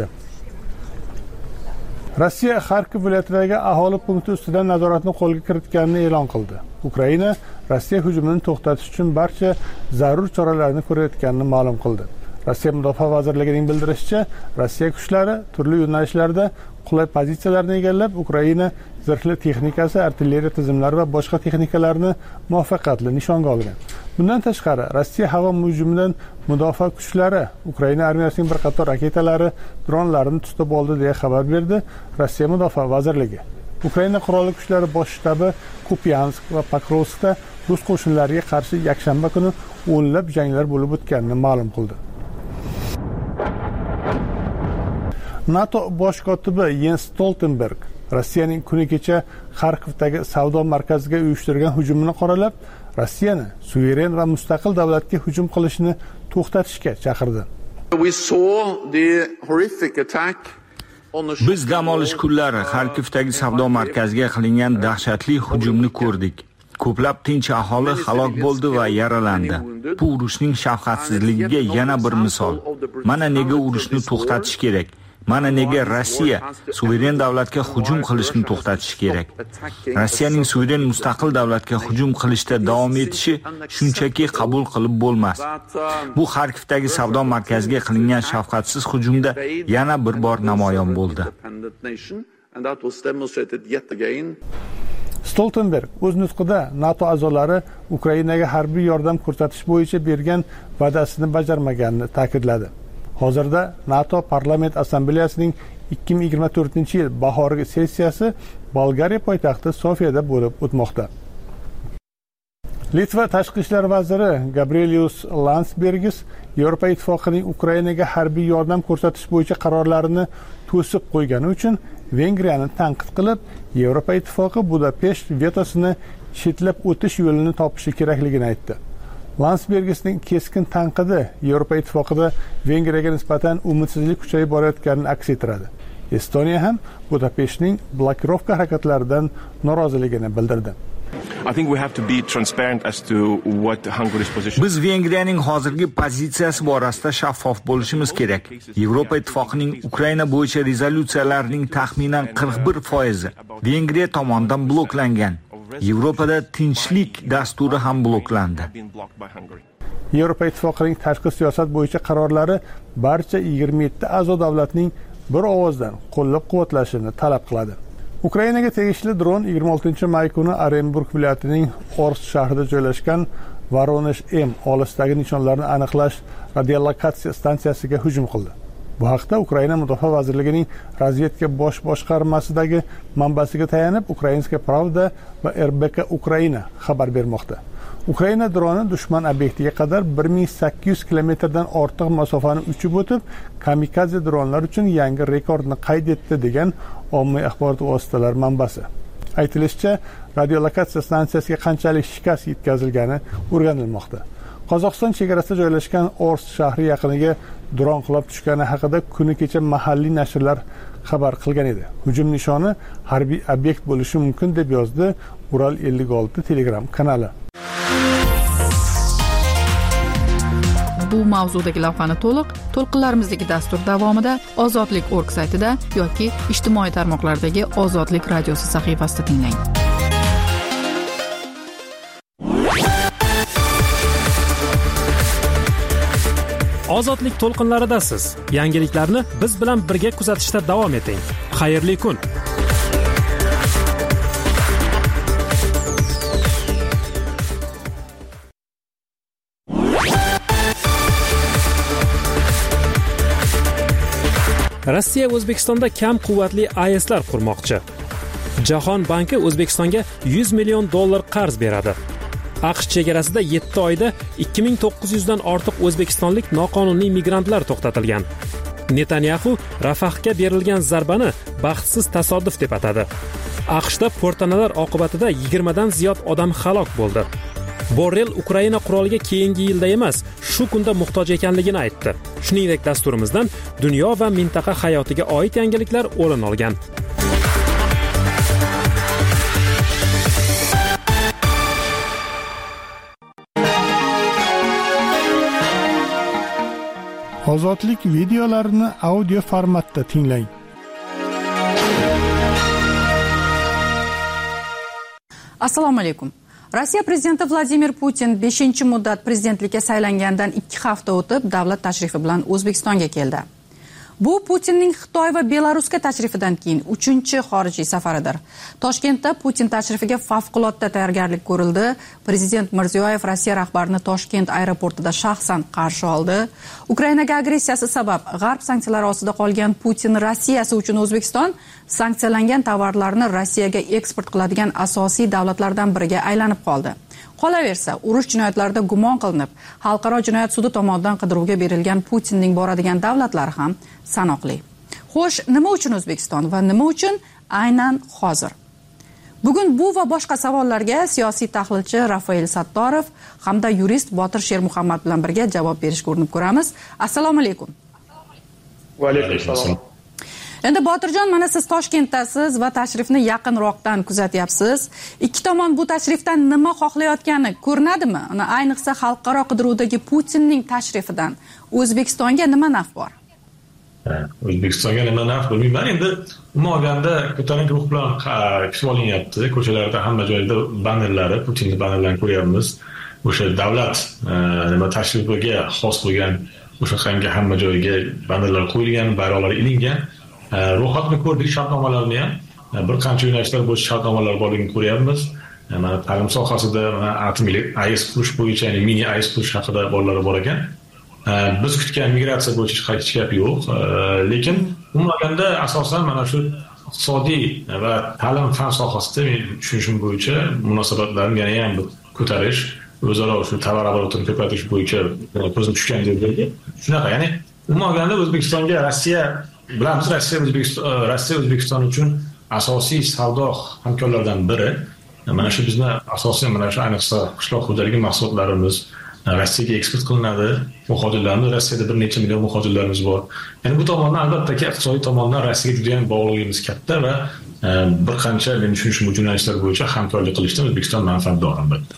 Rossiya Xarkov viloyatidagi aholi punkti ustidan nazoratni qo'lga kiritganini e'lon qildi. Ukraina Rossiya hujumini to'xtatish uchun barcha zarur choralarni ko'rayotganini ma'lum qildi. Rossiya Mudofaa vazirligining bildirishicha, Rossiya kuchlari turli yo'nalishlarda qulay pozitsiyalarni egallab, Ukraina zirhli texnikasi, artilleriya tizimlari va boshqa texnikalarni muvaffaqiyatli nishonga olgan. Bundan tashqari, Rossiya havo hujumidan mudofaa kuchlari Ukraina armiyasining bir qator raketalari, dronlarini tutib oldi deya xabar berdi Rossiya Mudofaa vazirligi. Ukraina qurolli kuchlari bosh shtabi Kupyansk va Pokrovskda rus qo'shinlariga qarshi yakshanba kuni o'nlab janglar bo'lib o'tganini ma'lum qildi. NATO bosh kotibi Jens Stoltenberg Rossiyaning kuni kecha Xarkovdagi savdo markaziga uyushtirgan hujumini qoralab, Rossiyani suveren va mustaqil davlatga hujum qilishni to'xtatishga chaqirdi. Biz dam olish kunlari Xarkovdagi savdo markaziga qilingan dahshatli hujumni ko'rdik. Ko'plab tinch aholi halok bo'ldi va yaralandi. Bu urushning shafqatsizligiga yana bir misol. Mana nega urushni to'xtatish kerak. Mana nega Rossiya suveren davlatga hujum qilishni to'xtatish kerak. Rossiyaning suveren mustaqil davlatga hujum qilishda davom etishi shunchaki qabul qilib bo'lmas. Bu Xarkovdagi savdo markaziga qilingan shafqatsiz hujumda yana bir bor namoyon bo'ldi. Stoltenberg o'z nutqida NATO a'zolari Ukrainaga harbiy yordam ko'rsatish bo'yicha bergan va'dasini bajarmaganini ta'kidladi. Hozirda NATO parlament assambleyasining ikki ming yigirma to'rtinchi yil bahorgi sessiyasi Bolgariya poytaxti Sofiyada bo'lib o'tmoqda. Litva tashqi ishlar vaziri Gabrielius Landsbergis Yevropa ittifoqining Ukrainaga harbiy yordam ko'rsatish bo'yicha qarorlarini to'sib qo'ygani uchun Vengriyani tanqid qilib, Yevropa ittifoqi Budapesht vetosini chetlab o'tish yo'lini topishi kerakligini aytdi. Landsbergisning keskin tanqidi Yevropa ittifoqida Vengriyaga nisbatan umidsizlik kuchayib borayotganini aks ettiradi. Estoniya ham Budapeshtning blokirovka harakatlaridan noroziligini bildirdi. Biz Vengriyaning hozirgi pozitsiyasi borasida shaffof bo'lishimiz kerak. Yevropa ittifoqining Ukraina bo'yicha rezolyutsiyalarining taxminan qirq bir foizi Vengriya tomonidan bloklangan. Yevropada tinchlik dasturi ham bloklandi. Yevropa ittifoqining tashqi siyosat bo'yicha qarorlari barcha yigirma yetti a'zo davlatning bir ovozdan qo'llab-quvvatlashini talab qiladi. Ukrainaga tegishli dron yigirma oltinchi may kuni Orenburg viloyatining Orsk shahrida joylashgan Voronezh M olisdagi nishonlarni aniqlash radiolokatsiya stansiyasiga hujum qildi. Bu haqda Ukraina Mudofaa vazirligining razvedka bosh boshqarmasidagi manbasiga tayanib Ukrainska Pravda va R B K Ukraina xabar bermoqda. Ukraina droni dushman obyektiga qadar bir ming sakkiz yuz kilometrdan ortiq masofani uchib o'tib, kamikaze dronlar uchun yangi rekordni qayd etdi degan ommaviy axborot vositalari manbasi. Aytilishicha, radiolokatsiya stansiyasiga qanchalik shikast yetkazilgani o'rganilmoqda. Qozog'iston chegarasida joylashgan Orsk shahri yaqiniga dron qulab tushgani haqida kuni kecha mahalliy nashrlar xabar qilgan edi. Hujum nishoni harbiy obyekt bo'lishi mumkin deb yozdi Ural ellik olti Telegram kanali. Bu mavzudagi lavhani to'liq to'lqinlarimizdagi dastur davomida ozodlik точка org saytida yoki ijtimoiy tarmoqlardagi Ozodlik radiosi sahifasida tinglang. Ozodlik to'lqinlaridasiz. Yangiliklarni biz bilan birga kuzatishda davom eting. Xayrli kun. Rossiya O'zbekistonda kam quvvatli A E S'lar qurmoqchi. Jahon banki O'zbekistonga yuz million dollar qarz beradi. AQSh chegarasida yetti oyda ikki ming to'qqiz yuz dan ortiq o'zbekistonlik noqonuniy migrantlar to'xtatilgan. Netanyahu Rafahga berilgan zarbani baxtsiz tasodif deb atadi. AQShda portanalar oqibatida yigirma dan ziyod odam halok bo'ldi. Borrell Ukraina quroliga keyingi yilda emas, shu kunda muhtoj ekanligini aytdi. Shuningdek, dasturimizdan dunyo va mintaqa hayotiga oid yangiliklar o'rin olgan. Ozodlik videolarini audio formatda tinglang. Assalomu alaykum. Rossiya prezidenti Vladimir Putin beshinchi muddat prezidentlikka saylangandan ikki hafta o'tib davlat tashrifi bilan O'zbekistonga keldi. Bu Putinning Xitoy va Belarusga tashrifidan keyin uchinchi xorijiy safaridir. Toshkentda Putin tashrifiga favqulodda tayyorgarlik ko'rildi. Prezident Mirziyoyev Rossiya rahbarini Toshkent aeroportida shaxsan qarshi oldi. Ukrainaga agressiyasi sabab G'arb sanksiyalari ostida qolgan Putin Rossiyasi uchun O'zbekiston sanksiyalangan tovarlarni Rossiyaga eksport qiladigan asosiy davlatlardan biriga aylanib qoldi. Qolaversa, urush jinoyatlarida gumon qilinib, xalqaro jinoyat sudi tomonidan qidiruvga berilgan Putinning boradigan davlatlari ham sanoqli. Xo'sh, nima uchun O'zbekiston va nima uchun aynan hozir? Bugun bu va boshqa savollarga siyosiy tahlilchi Rafael Sattorov hamda yurist Botir Shermuhammad bilan birga javob berishga urinib ko'ramiz. Assalomu alaykum. Va alaykum assalom. Endi Botirjon, mana siz Toshkentdasiz va tashrifni yaqinroqdan kuzatyapsiz. Ikki tomon bu tashrifdan nima xohlayotgani ko'rinadimi? Ayniqsa xalqaro qidiruvdagi Putinning tashrifidan O'zbekistonga nima naf bor? O'zbekistonga nima naf bilmayman. Endi umuman olganda ko'tarinki ruh bilan kutib olinyapti. Ko'chalarda hamma joyda bannerlari, Putinning bannerlarini ko'ryapmiz. O'sha davlat nima tashrifiga xos bo'lgan o'sha qanga hamma joyga bannerlar qo'yilgan, bayroqlar ilingan. Ro'yxatni ko'rdik, shartnomalarni ham bir qancha yo'nalishlar bo'yicha shartnomalar borligini ko'ryapmiz. Mana ta'lim sohasida atom A E S qurish bo'yicha, ya'ni mini A E S qurish haqida bolalar bor ekan. Biz kutgan migratsiya bo'yicha hech gap yo'q. Lekin umuman olganda asosan mana shu iqtisodiy va ta'lim fan sohasida men tushunishim bo'yicha munosabatlarni yana ham ko'tarish, o'zaro shu tovar oborotini ko'paytirish bo'yicha ko'zim tushgan deb o'ylayman. Shunaqa, ya'ni umuman olganda O'zbekistonga Rossiya bilamiz, Rossiya O'zbekiston Rossiya O'zbekiston uchun asosiy savdo hamkorlardan biri. Mana shu bizni asosiy mana shu ayniqsa qishloq xo'jaligi mahsulotlarimiz Rossiyaga eksport qilinadi. Muhojirlarimiz Rossiyada bir necha million muhojirlarimiz bor. Ya'ni bu tomondan albatta iqtisodiy tomondan Rossiyaga juda ham bog'liqligimiz katta va bir qancha men tushunishim yo'nalishlar bo'yicha hamkorlik qilishdan O'zbekiston manfaatdor albatta.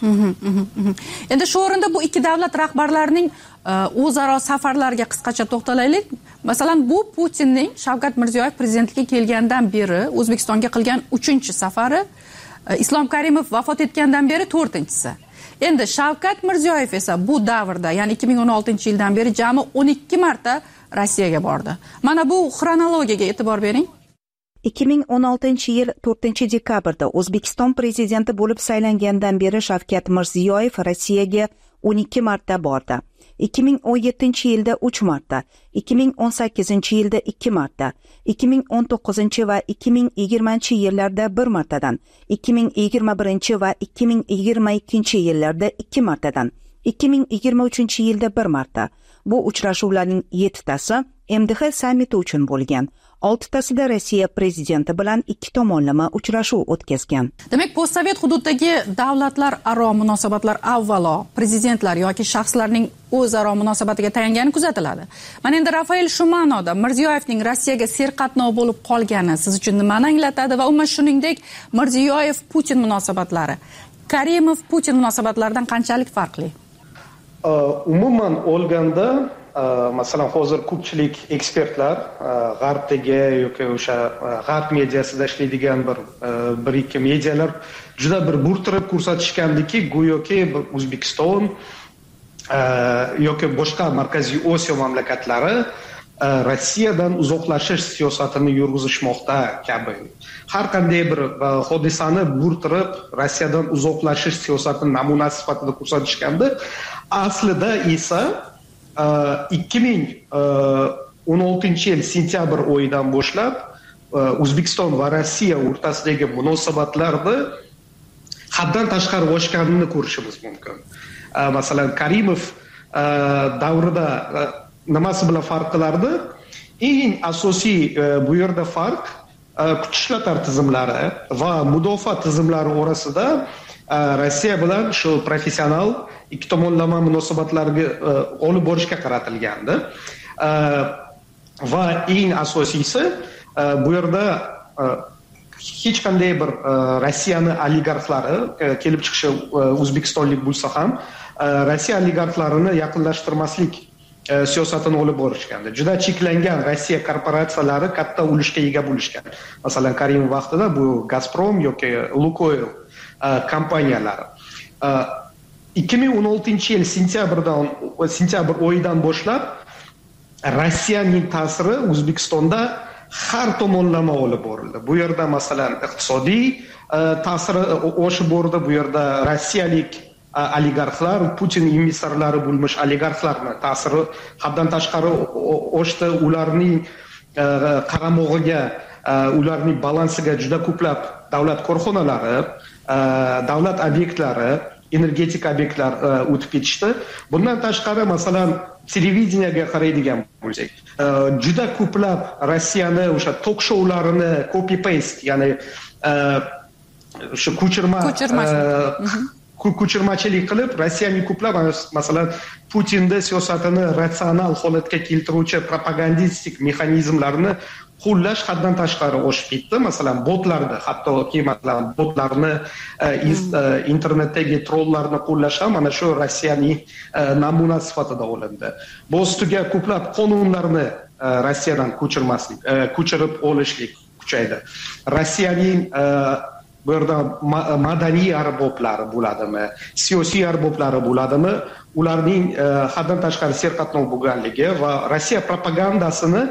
Endi shu o'rinda bu ikki davlat rahbarlarining o'zaro safarlariga qisqacha to'xtalaylik. Masalan, bu Putinning Shavkat Mirziyoyev prezidentlikka kelgandan beri O'zbekistonga qilgan uchinchi safari, Islom Karimov vafot etgandan beri to'rtinchisi. Endi Shavkat Mirziyoyev esa bu davrda, ya'ni ikki ming o'n oltinchi yildan beri jami o'n ikki marta Rossiyaga bordi. Mana bu xronologiyaga e'tibor bering. ikki ming o'n oltinchi yil to'rtinchi dekabrda O'zbekiston prezidenti bo'lib saylangandan beri Shavkat Mirziyoyev Rossiyaga o'n ikki marta bordi. ikki ming o'n yettinchi yilda uch marta, ikki ming o'n sakkizinchi yilda ikki marta, ikki ming o'n to'qqizinchi va ikki ming yigirmanchi yillarda bir martadan, ikki ming yigirma birinchi va ikki ming yigirma ikkinchi yillarda ikki martadan, ikki ming yigirma uchinchi yilda bir marta. Bu uchrashuvlarning yettitasi M D H sammiti uchun bo'lgan. oltitasida Rossiya prezidenti bilan ikki tomonlama uchrashuv o'tkazgan. Demak, postsovet hududdagi davlatlar aro munosabatlar avvalo prezidentlar yoki shaxslarning o'zaro munosabatiga tayangani kuzatiladi. Mana endi Rafael shu ma'noda Mirziyoyevning Rossiyaga serqatnov bo'lib qolgani siz uchun nimani anglatadi va umuman shuningdek Mirziyoyev Putin munosabatlari, Karimov Putin munosabatlaridan qanchalik farqli? Umuman olganda masalan hozir ko'pchilik ekspertlar g'arbdagi yoki o'sha g'arb mediasida ishlaydigan bir bir ikki medialar juda bir burtirib ko'rsatishgandiki, go'yoki O'zbekiston yoki boshqa Markaziy Osiyo mamlakatlari Rossiyadan uzoqlashish siyosatini yurgizishmoqda kabi. Har qanday bir hodisani burtirib Rossiyadan uzoqlashish siyosatining namunasi sifatida ko'rsatishganda, aslida esa ikki ming o'n oltinchi yil sentyabr oyidan boshlab O'zbekiston va Rossiya o'rtasidagi munosabatlarni haddan tashqari oshganini ko'rishimiz mumkin. Masalan, Karimov davrida nimasi bilan farq qilardi? Eng asosiy bu yerda farq kuch ishlatma tizimlari va mudofaa tizimlari orasida Rossiya bilan shu professional ikki tomonlama munosabatlarga olib borishga qaratilgandi. Va eng asosiysi bu yerda hech qanday bir Rossiyani oligarxlari kelib chiqishi o'zbekistonlik bo'lsa ham Rossiya oligarxlarini yaqinlashtirmaslik siyosatini olib borishgandi. Juda cheklangan Rossiya korporatsiyalari katta ulushga ega bo'lishgan. Masalan, Karimov vaqtida bu Gazprom yoki Lukoil kompaniyalari. ikki ming o'n oltinchi yil sentyabrdan sentyabr oyidan boshlab Rossiyaning ta'siri O'zbekistonda har tomonlama olib borildi. Bu yerda masalan iqtisodiy ta'siri oshib bordi. Bu yerda rossiyalik oligarxlar, Putin emissarlari bo'lmish oligarxlarning ta'siri haddan tashqari oshdi. Ularning qaramog'iga, ularning balansiga juda ko'plab davlat korxonalari, davlat obyektlari, energetik obyektlar o'tib ketishdi. Bundan tashqari masalan televideniyaga qaraydigan bo'lsak, juda ko'plab Rossiyani o'sha tok showlarini copy paste, ya'ni shu ko'chirma ko'chirmachilik qilib Rossiyaning ko'plab masalan Putinning siyosatini ratsional holatga keltiruvchi propagandistik mexanizmlarni qo'llash haddan tashqari oshib ketdi. Masalan, botlarni, hattoki masalan botlarni, internetdagi trollarni qo'llash ham mana shu Rossiyaning namunasi sifatida olindi. Bu ustiga ko'plab qonunlarni Rossiyadan ko'chirmaslik, ko'chirib olishlik kuchaydi. Rossiyaning bu yerda madaniy arboblari bo'ladimi, siyosiy arboblari bo'ladimi, ularning haddan tashqari serqatnov bo'lganligi va Rossiya propagandasini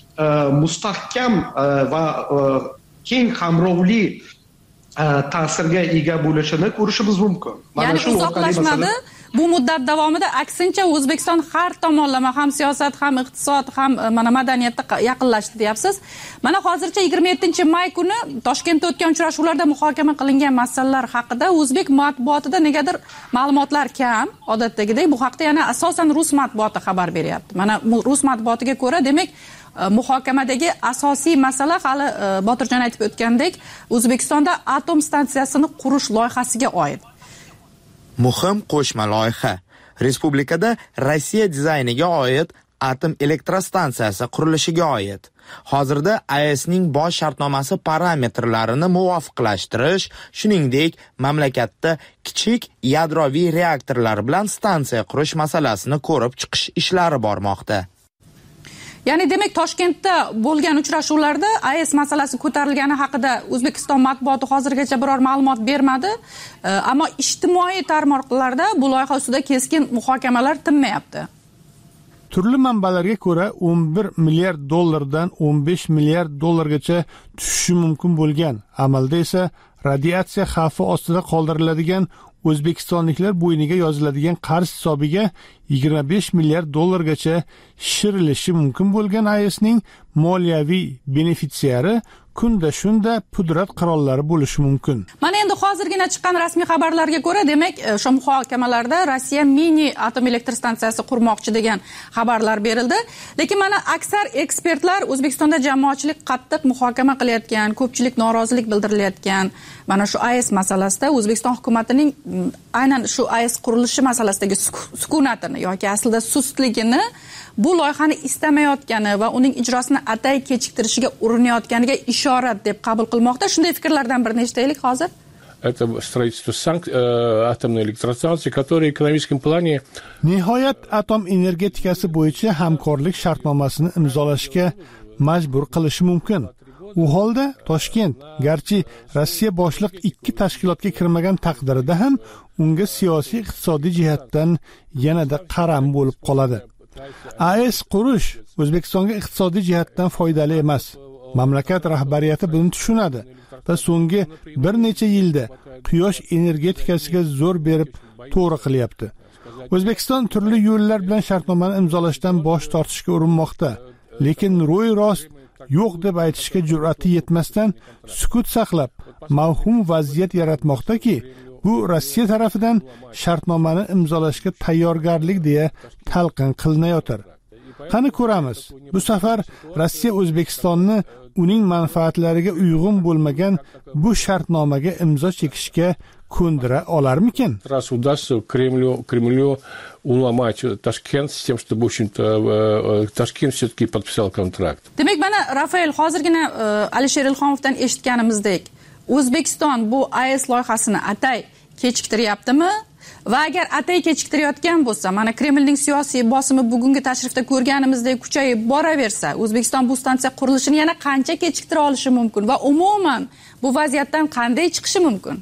mustahkam va keng qamrovli ta'sirga ega bo'lishini ko'rishimiz mumkin. Ya'ni uzoqlashmadi. Bu muddat davomida aksincha O'zbekiston har tomonlama ham siyosat, ham iqtisod, ham mana madaniyatda yaqinlashdi deyapsiz. Mana hozircha yigirma yettinchi may kuni Toshkentda o'tgan uchrashuvlarda muhokama qilingan masalalar haqida o'zbek matbuotida negadir ma'lumotlar kam. Odatdagidek bu haqda yana asosan rus matbuoti xabar beryapti. Mana rus matbuotiga ko'ra, demak, muhokamadagi asosiy masala hali Botirjon aytib o'tgandek, O'zbekistonda atom stansiyasini qurish loyihasiga oid. Muhim qo'shma loyiha. Respublikada Rossiya dizayniga oid atom elektrostansiyasi qurilishiga oid. Hozirda A E S'ning bosh shartnomasi parametrlarini muvofiqlashtirish, shuningdek, mamlakatda kichik yadroviy reaktorlar bilan stansiya qurish masalasini ko'rib chiqish ishlari bormoqda. Ya'ni demak Toshkentda bo'lgan uchrashuvlarda A E S masalasi ko'tarilgani haqida O'zbekiston matbuoti hozirgacha biror ma'lumot bermadi, ammo ijtimoiy tarmoqlarda bu loyiha ustida keskin muhokamalar tinmayapti. Turli manbalarga ko'ra o'n bir milliard dollardan o'n besh milliard dollargacha tushishi mumkin bo'lgan, amalda esa radiatsiya xavfi ostida qoldiriladigan O'zbekistonliklar bo'yniga yoziladigan qarz hisobiga yigirma besh milliard dollargacha shirilishi mumkin bo'lgan A E S'ning moliyaviy benefitsiari kunda shunda pudrat qirollari bo'lishi mumkin. Mana endi hozirgina chiqqan rasmiy xabarlarga ko'ra, demak, o'sha muhokamalarda Rossiya mini atom elektrostansiyasi qurmoqchi degan xabarlar berildi. Lekin mana aksar ekspertlar O'zbekistonda jamoatchilik qattiq muhokama qilayotgan, ko'pchilik norozilik bildirilayotgan mana shu A E S masalasida O'zbekiston hukumatining aynan shu A E S qurilishi masalasidagi sukunatini yoki aslida sustligini, bu loyihani istamayotgani va uning ijrosini atay kechiktirishiga urinayotganiga ishorat deb qabul qilmoqda. Shunday fikrlardan birini eshitaylik hozir. Это строительство санкций, э, атомной электростанции, которые в экономическом плане... Nihoyat atom energetikasi bo'yicha hamkorlik shartnomasini imzolashga majbur qilishi mumkin. U holda Toshkent garchi Rossiya boshliq ikki tashkilotga kirmagan taqdirida ham unga siyosiy iqtisodiy jihatdan yanada qaram bo'lib qoladi. A E S qurish O'zbekistonga iqtisodiy jihatdan foydali emas. Mamlakat rahbariyati buni tushunadi va so'nggi bir necha yilda quyosh energetikasiga zo'r berib to'g'ri qilyapti. O'zbekiston turli yo'llar bilan shartnomani imzolashdan bosh tortishga urinmoqda. lekin ro'y rost yo'q deb aytishga jur'ati yetmasdan sukut saqlab mavhum vaziyat yaratmoqdaki, bu Rossiya tarafidan shartnomani imzolashga tayyorgarlik deya talqin qilinayotir. Qani ko'ramiz, bu safar Rossiya O'zbekistonni uning manfaatlariga uyg'un bo'lmagan bu shartnomaga imzo chekishga ko'ndira olarmikin? Раз удастся Кремлю, Кремлю уломать Ташкент с тем, чтобы, в общем-то, Ташкент все-таки подписал контракт. Demak, mana Rafael hozirgina Alisher Ilhomovdan eshitganimizdek, O'zbekiston bu A E S loyihasini atay kechiktiryaptimi? Va agar atay kechiktirayotgan bo'lsa, mana Kremlning siyosiy bosimi bugungi tashrifda ko'rganimizdek kuchayib boraversa, O'zbekiston bu stansiya qurilishini yana qancha kechiktira olishi mumkin va umuman bu vaziyatdan qanday chiqishi mumkin?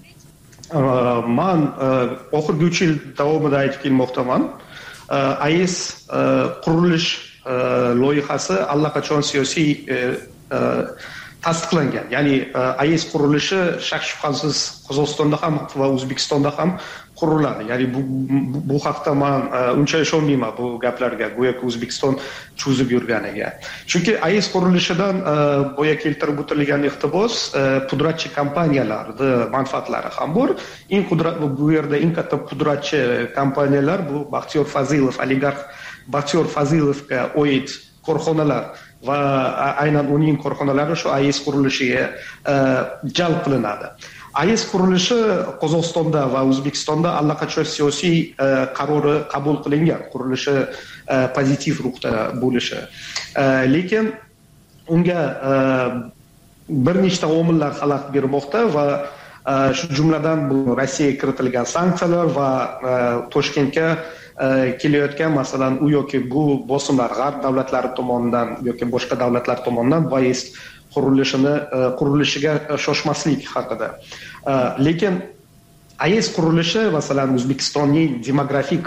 Man oxirgi uch yil davomida aytib kelmoqdaman. A E S qurilish loyihasi allaqachon siyosiy tasdiqlangan. Ya'ni A E S qurilishi shak shubhasiz Qozog'istonda ham va O'zbekistonda ham quriladi. Ya'ni bu bu haqda men uncha ishonmayman bu gaplarga, go'yoki O'zbekiston cho'zib yurganiga. Chunki A E S qurilishidan boya keltirib o'tilgan iqtibos pudratchi kompaniyalarning manfaatlari ham bor. Eng qudrat bu yerda eng katta pudratchi kompaniyalar bu Baxtiyor Fazilov, oligarx Baxtiyor Fazilovga oid korxonalar va aynan uning korxonalari shu A E S qurilishiga jalb qilinadi. A E S qurilishi Qozog'istonda va O'zbekistonda allaqachon siyosiy qarori qabul qilingan, qurilishi pozitiv ruhda bo'lishi. Lekin unga bir nechta omillar xalaqit bermoqda va shu jumladan bu Rossiyaga kiritilgan sanksiyalar va Toshkentga kelayotgan masalan u yoki bu bosimlar g'arb davlatlari tomonidan yoki boshqa davlatlar tomonidan A E S qurilishini qurilishiga shoshmaslik haqida. Lekin A E S qurilishi masalan O'zbekistonning demografik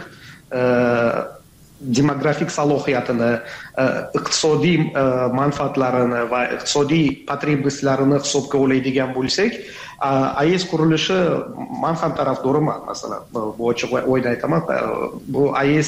demografik salohiyatini, iqtisodiy manfaatlarini va iqtisodiy потребностьlarini hisobga oladigan bo'lsak, A E S qurilishi men ham tarafdoriman, masalan, bu ochiq o'yda aytaman, bu A E S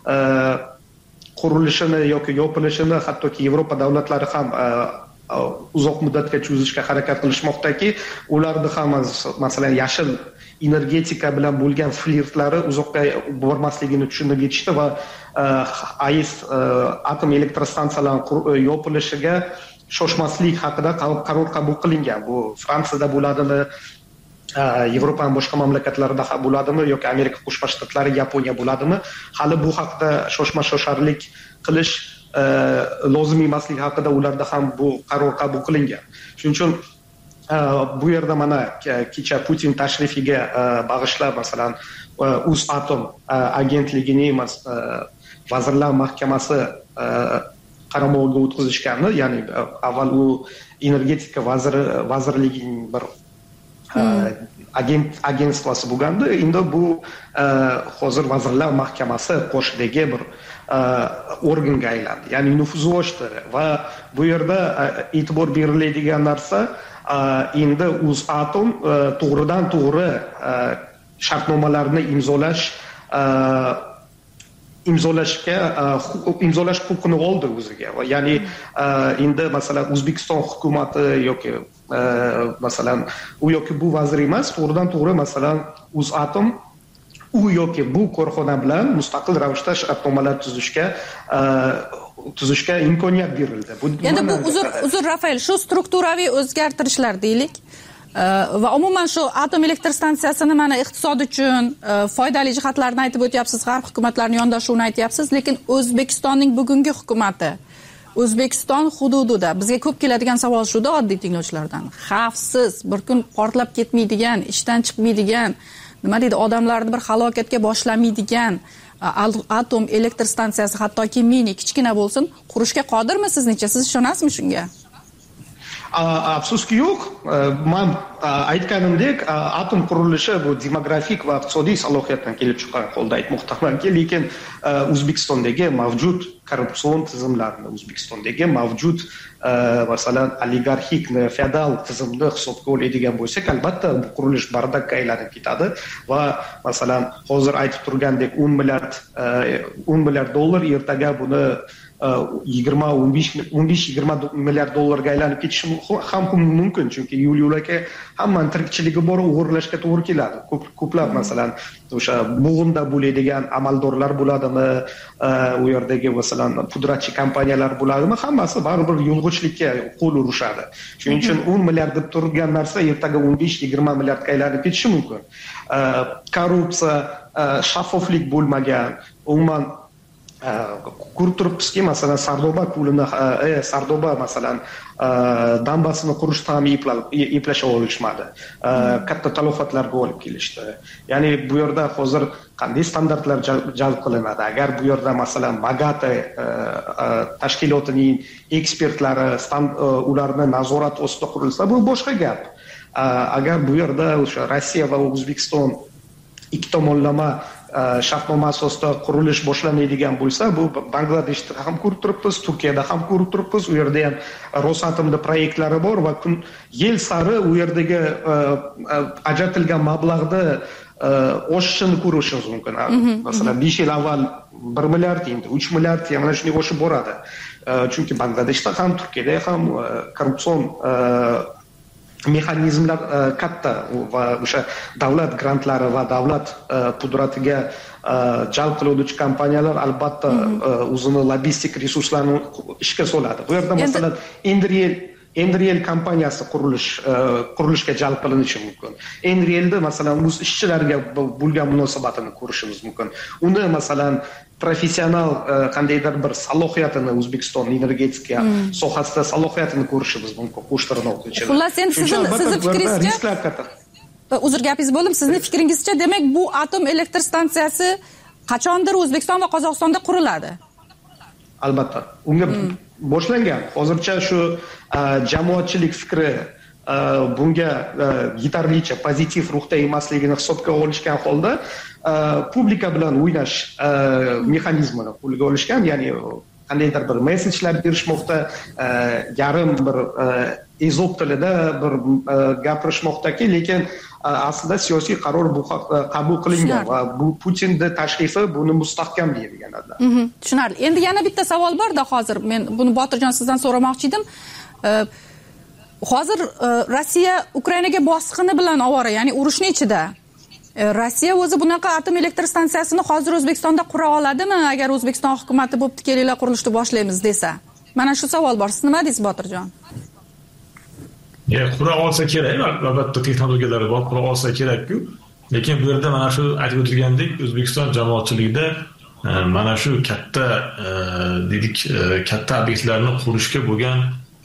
qurilishini yoki yopilishini hattoki Yevropa davlatlari ham uzoq muddatga cho'zishga harakat qilishmoqdaki, ularni ham masalan yashil energetika bilan bo'lgan flirtlari uzoqqa bormasligini tushunib yetishdi va A E S atom elektrostansiyalari yopilishiga shoshmaslik haqida qaror qabul qilingan. Bu Fransiyada bo'ladimi, Yevropaning boshqa mamlakatlarida bo'ladimi yoki Amerika Qo'shma Shtatlari, Yaponiya bo'ladimi, hali bu haqida shoshma-shosharlik qilish lozim emasligi haqida ularda ham bu qaror qabul qilingan. Shuning uchun bu yerda mana kecha Putin tashrifiga bag'ishlab masalan O'zatom agentligining vazirlar mahkamasi qaramog'iga o'tkazishgani, ya'ni avval u energetika vaziri vazirligining bir agent agentstvosi bo'lgandi, endi bu hozir vazirlar mahkamasi qoshidagi bir organga aylandi. Ya'ni nufuzi oshdi va bu yerda e'tibor beriladigan narsa endi O'zatom to'g'ridan to'g'ri shartnomalarni imzolash imzolashga imzolash huquqini oldi o'ziga. Ya'ni endi masalan O'zbekiston hukumati yoki masalan u yoki bu vazir emas, to'g'ridan to'g'ri masalan O'zatom u yoki bu korxona bilan mustaqil ravishda shartnomalar tuzishga tuzishga imkoniyat berildi. Endi bu uzr uzr Rafael, shu strukturaviy o'zgartirishlar deylik va umuman shu atom elektr stansiyasini mana iqtisod uchun foydali jihatlarini aytib o'tyapsiz, g'arb hukumatlarining yondashuvini aytyapsiz, lekin O'zbekistonning bugungi hukumati O'zbekiston hududida bizga ko'p keladigan savol shuda oddiy tinglovchilardan. Xavfsiz, bir kun portlab ketmaydigan, ishdan chiqmaydigan, nima deydi, odamlarni bir halokatga boshlamaydigan atom elektr stansiyasi, hattoki mini kichkina bo'lsin, qurishga qodirmi siznicha? Siz ishonasizmi shunga? Afsuski yo'q. Men aytganimdek, atom qurilishi bu demografik va iqtisodiy salohiyatdan kelib chiqqan holda aytmoqdamanki, lekin O'zbekistondagi mavjud korrupsion tizimlarni, O'zbekistondagi mavjud masalan oligarxik, feodal tizimni hisobga oladigan bo'lsak, albatta bu qurilish bardakka aylanib ketadi va masalan hozir aytib turgandek o'n milliard dollar ertaga buni yigirma o'n besh yigirma milliard dollarga aylanib ketishi ham mumkin, chunki yo'l yo'lakay hammani tirikchiligi bor, o'g'irlashga to'g'ri keladi. Ko'plab masalan o'sha bo'g'inda bo'ladigan amaldorlar bo'ladimi, u yerdagi masalan pudratchi kompaniyalar bo'ladimi, hammasi baribir yolg'onchilikka qo'l urishadi. Shuning uchun o'n milliard deb turgan narsa ertaga o'n besh yigirma milliardga aylanib ketishi mumkin. Korrupsiya, shaffoflik bo'lmagan, umuman ko'rib turibmizki, masalan Sardoba ko'lini, Sardoba masalan dambasini qurishda ham eplasha olishmadi. Katta talofatlarga olib kelishdi. Ya'ni bu yerda hozir qanday standartlar jalb qilinadi? Agar bu yerda masalan Bagata tashkilotining ekspertlari ularni nazorat ostida qurilsa, bu boshqa gap. Agar bu yerda o'sha Rossiya va O'zbekiston ikki tomonlama shartnoma asosida qurilish boshlanadigan bo'lsa, bu Bangladeshda ham ko'rib turibmiz, Turkiyada ham ko'rib turibmiz. U yerda ham Rosatomda proyektlari bor va kun yil sari u yerdagi ajratilgan mablag'ni oshishini ko'rishimiz mumkin. Masalan, besh yil avval bir milliard, endi uch milliard, mana shunday oshib boradi. Chunki Bangladeshda ham, Turkiyada ham korrupsion mexanizmlar katta va o'sha davlat grantlari va davlat pudratiga jalb qiluvchi kompaniyalar albatta o'zini logistik resurslarini ishga soladi. Bu yerda masalan Enriel Enriel kompaniyasi qurilish qurilishga jalb qilinishi mumkin. Enrielda masalan o'z ishchilarga bo'lgan munosabatini ko'rishimiz mumkin. Uni masalan professional qandaydir bir salohiyatini, O'zbekiston energetika sohasida salohiyatini ko'rishimiz mumkin. Qo'shtirnoq ichida. Xullas, endi sizni sizni fikringizcha, uzr gapingiz bo'ldim, sizni fikringizcha, demak bu atom elektr stansiyasi qachondir O'zbekiston va Qozog'istonda quriladi? Albatta. Unga boshlangan. Hozircha shu jamoatchilik fikri bunga yetarlicha pozitiv ruhda emasligini hisobga olishgan holda publika bilan o'ynash mexanizmini qo'lga olishgan, ya'ni qandaydir bir mesajlar berishmoqda, yarim bir ezop tilida bir gapirishmoqdaki, lekin aslida siyosiy qaror bu qabul qilingan va bu Putinning tashrifi buni mustahkamlaydi deganlar. Tushunarli. Endi yana bitta savol bor-da, hozir men buni Botirjon sizdan so'ramoqchi edim. Hozir Rossiya Ukrainaga bosqini bilan ovora, ya'ni urushning ichida. Rossiya o'zi bunaqa atom elektr stansiyasini hozir O'zbekistonda qura oladimi, agar O'zbekiston hukumatı bo'p kelinglar qurilishni boshlaymiz desa? Mana shu savol bor. Siz nima deysiz, Botirjon? Ya, qura olsa kerak, albatta texnologiyalari bor, qura olsa kerak-ku. Lekin bu yerda mana shu aytib o'tilgandek, O'zbekiston jamoatchiligida mana shu katta dedik, katta obyektlarni qurishga bo'lgan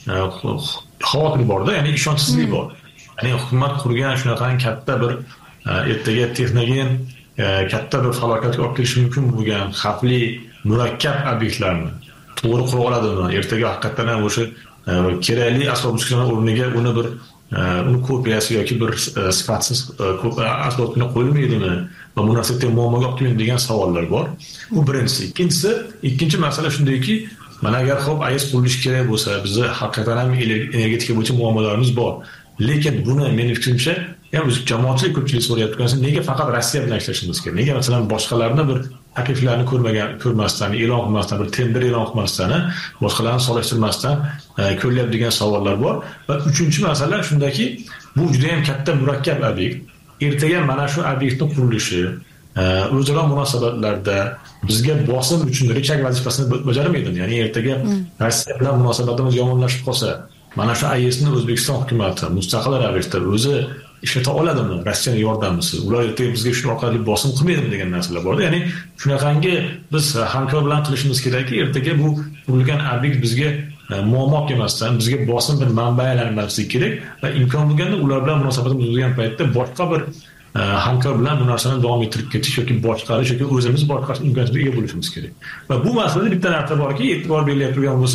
xavotir bor-da, ya'ni ishonchsizlik bor. Ya'ni hukumat qurgan shunaqangi katta bir ertaga texnogen katta bir falokatga olib kelishi mumkin bo'lgan xavfli murakkab obyektlarni to'g'ri qura oladimi? Ertaga haqiqatan ham o'sha kerakli asbob uskunalar o'rniga uni bir uni kopiyasi yoki bir sifatsiz asboblar qo'yilmaydimi? Va bu narsaga muammoga olib keladi degan savollar bor. Bu birinchisi. Ikkinchisi, ikkinchi masala shundayki, mana agar xo'p A E S qurilishi kerak bo'lsa, bizni haqiqatan ham energetika bo'yicha muammolarimiz bor. Lekin buni mening fikrimcha, ya'ni o'z jamoatchilik ko'pchilik so'rayotgansa, nega faqat Rossiya bilan ishlashimiz kerak? Nega masalan boshqalarni bir takliflarni ko'rmagan, ko'rmasdan, e'lon qilmasdan, bir tender e'lon qilmasdan, boshqalarni solishtirmasdan ko'ryapti degan savollar bor. Va uchinchi masala shundaki, bu juda ham katta murakkab obyekt. Ertaga mana shu obyektning qurilishi o'zaro munosabatlarda bizga bosim uchun richak vazifasini bajarmaydimi? Ya'ni ertaga Rossiya bilan munosabatimiz yomonlashib qolsa, mana shu A E Sni O'zbekiston hukumati mustaqil ravishda o'zi ishlata oladimi Rossiyaning yordamchisi? Ular ertaga bizga shu orqali bosim qilmaydimi degan narsalar bor. Ya'ni shunaqangi biz hamkor bilan qilishimiz kerakki, ertaga bu qurilgan obyekt bizga muammo kelmasdan, bizga bosim bir manba aylanmasligi kerak va imkon bo'lganda ular bilan munosabatimiz bo'lgan paytda boshqa bir hamkor bilan bu narsani davom ettirib ketish yoki boshqarish yoki o'zimiz boshqarish imkoniyatiga ega bo'lishimiz kerak. Va bu masalada bitta narsa borki, e'tibor berilayotgan bo'lsa,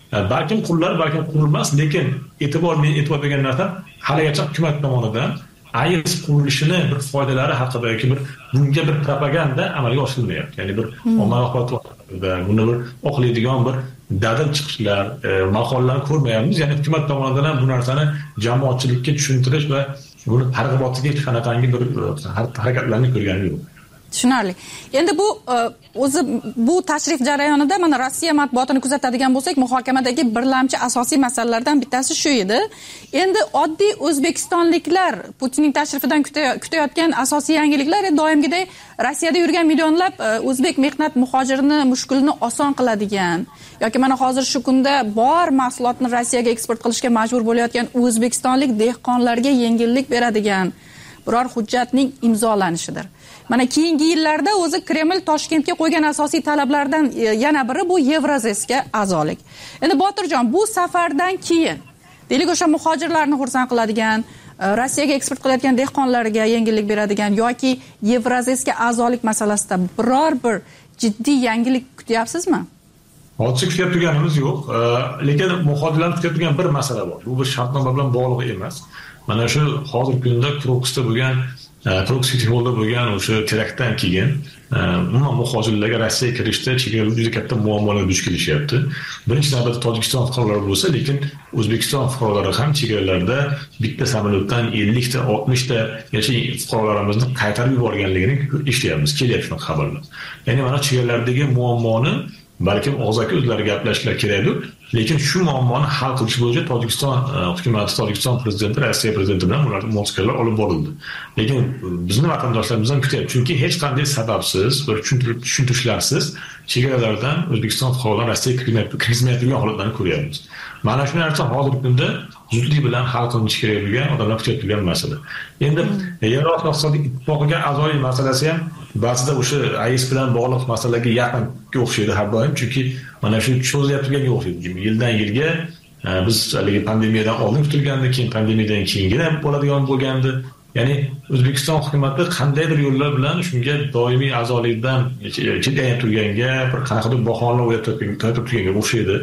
balkim qurilar, balkim qurilmas, lekin e'tibor men e'tibor bergan narsa haligacha hukumat tomonidan A E S qurilishini bir foydalari haqida yoki bir bunga bir propaganda amalga oshirilmayapti. Ya'ni bir ommaviy axborot vositalarida buni bir oqlaydigan bir dadil chiqishlar, maqolalarni ko'rmayapmiz. Ya'ni hukumat tomonidan ham bu narsani jamoatchilikka tushuntirish va buni targ'ibotiga hech qanaqangi bir harakatlarni ko'rganim yo'q. Tushunarli. Endi bu o'zi bu tashrif jarayonida mana Rossiya matbuotini kuzatadigan bo'lsak, muhokamadagi birlamchi asosiy masalalardan bittasi shu edi. Endi oddiy o'zbekistonliklar Putinning tashrifidan kutayotgan asosiy yangiliklar doimgidek Rossiyada yurgan millionlab o'zbek mehnat muhojirini mushkulini oson qiladigan yoki mana hozir shu kunda bor mahsulotni Rossiyaga eksport qilishga majbur bo'layotgan o'zbekistonlik dehqonlarga yengillik beradigan biror hujjatning imzolanishidir. Mana keyingi yillarda o'zi Kreml Toshkentga qo'ygan asosiy talablardan yana biri bu Yevrozesga a'zolik. Endi Botirjon, bu safardan keyin deylik o'sha muhojirlarni xursand qiladigan, Rossiyaga eksport qilayotgan dehqonlarga yengillik beradigan yoki Yevrozesga a'zolik masalasida biror bir jiddiy yangilik kutyapsizmi? Hozircha kutib turganimiz yo'q, lekin muhojirlarni kutib turgan bir masala bor. Bu bir shartnoma bilan bog'liq emas. Mana shu hozirgi kunda Krokusda bo'lgan Krok City Hallda bo'lgan o'sha teraktdan keyin umuman muhojirlarga Rossiyaga kirishda chegaralar juda katta muammolarga duch kelishyapti. Birinchi navbatda Tojikiston fuqarolari bo'lsa, lekin O'zbekiston fuqarolari ham chegaralarda bitta samolyotdan ellik ta, oltmish ta yashay fuqarolarimizni qaytarib yuborganligini eshityapmiz, kelyapti xabarlar. Ya'ni mana chegaralardagi muammoni balkim og'zaki o'zlari gaplashishlar kerakdir, lekin shu muammoni hal qilish bo'yicha Tojikiston hukumati, Tojikiston prezidenti, Rossiya prezidenti bilan ular muzokaralar olib borildi. Lekin bizning vatandoshlarimiz ham kutyapti, chunki hech qanday sababsiz, bir tushuntirishlarsiz chegaralardan O'zbekiston fuqarolari Rossiyaga kirgizmayotgan holatlarni ko'ryapmiz. Mana shu narsa hozirgi kunda zudlik bilan hal qilinishi kerak bo'lgan, odamlar kutib turgan masala. Endi Yevropa iqtisodiy ittifoqiga a'zolik masalasi ham ba'zida o'sha A E S bilan bog'liq masalaga yaqinga o'xshaydi har doim, chunki mana shu cho'zilib turganga o'xshaydi. Yildan yilga biz haligi pandemiyadan oldin kutilgandi, keyin pandemiyadan keyingina bo'ladigan bo'lgandi. Ya'ni O'zbekiston hukumati qandaydir yo'llar bilan shunga doimiy a'zolikdan chetlanib turganga, bir qanaqadir bahona o'ylab turganga o'xshaydi.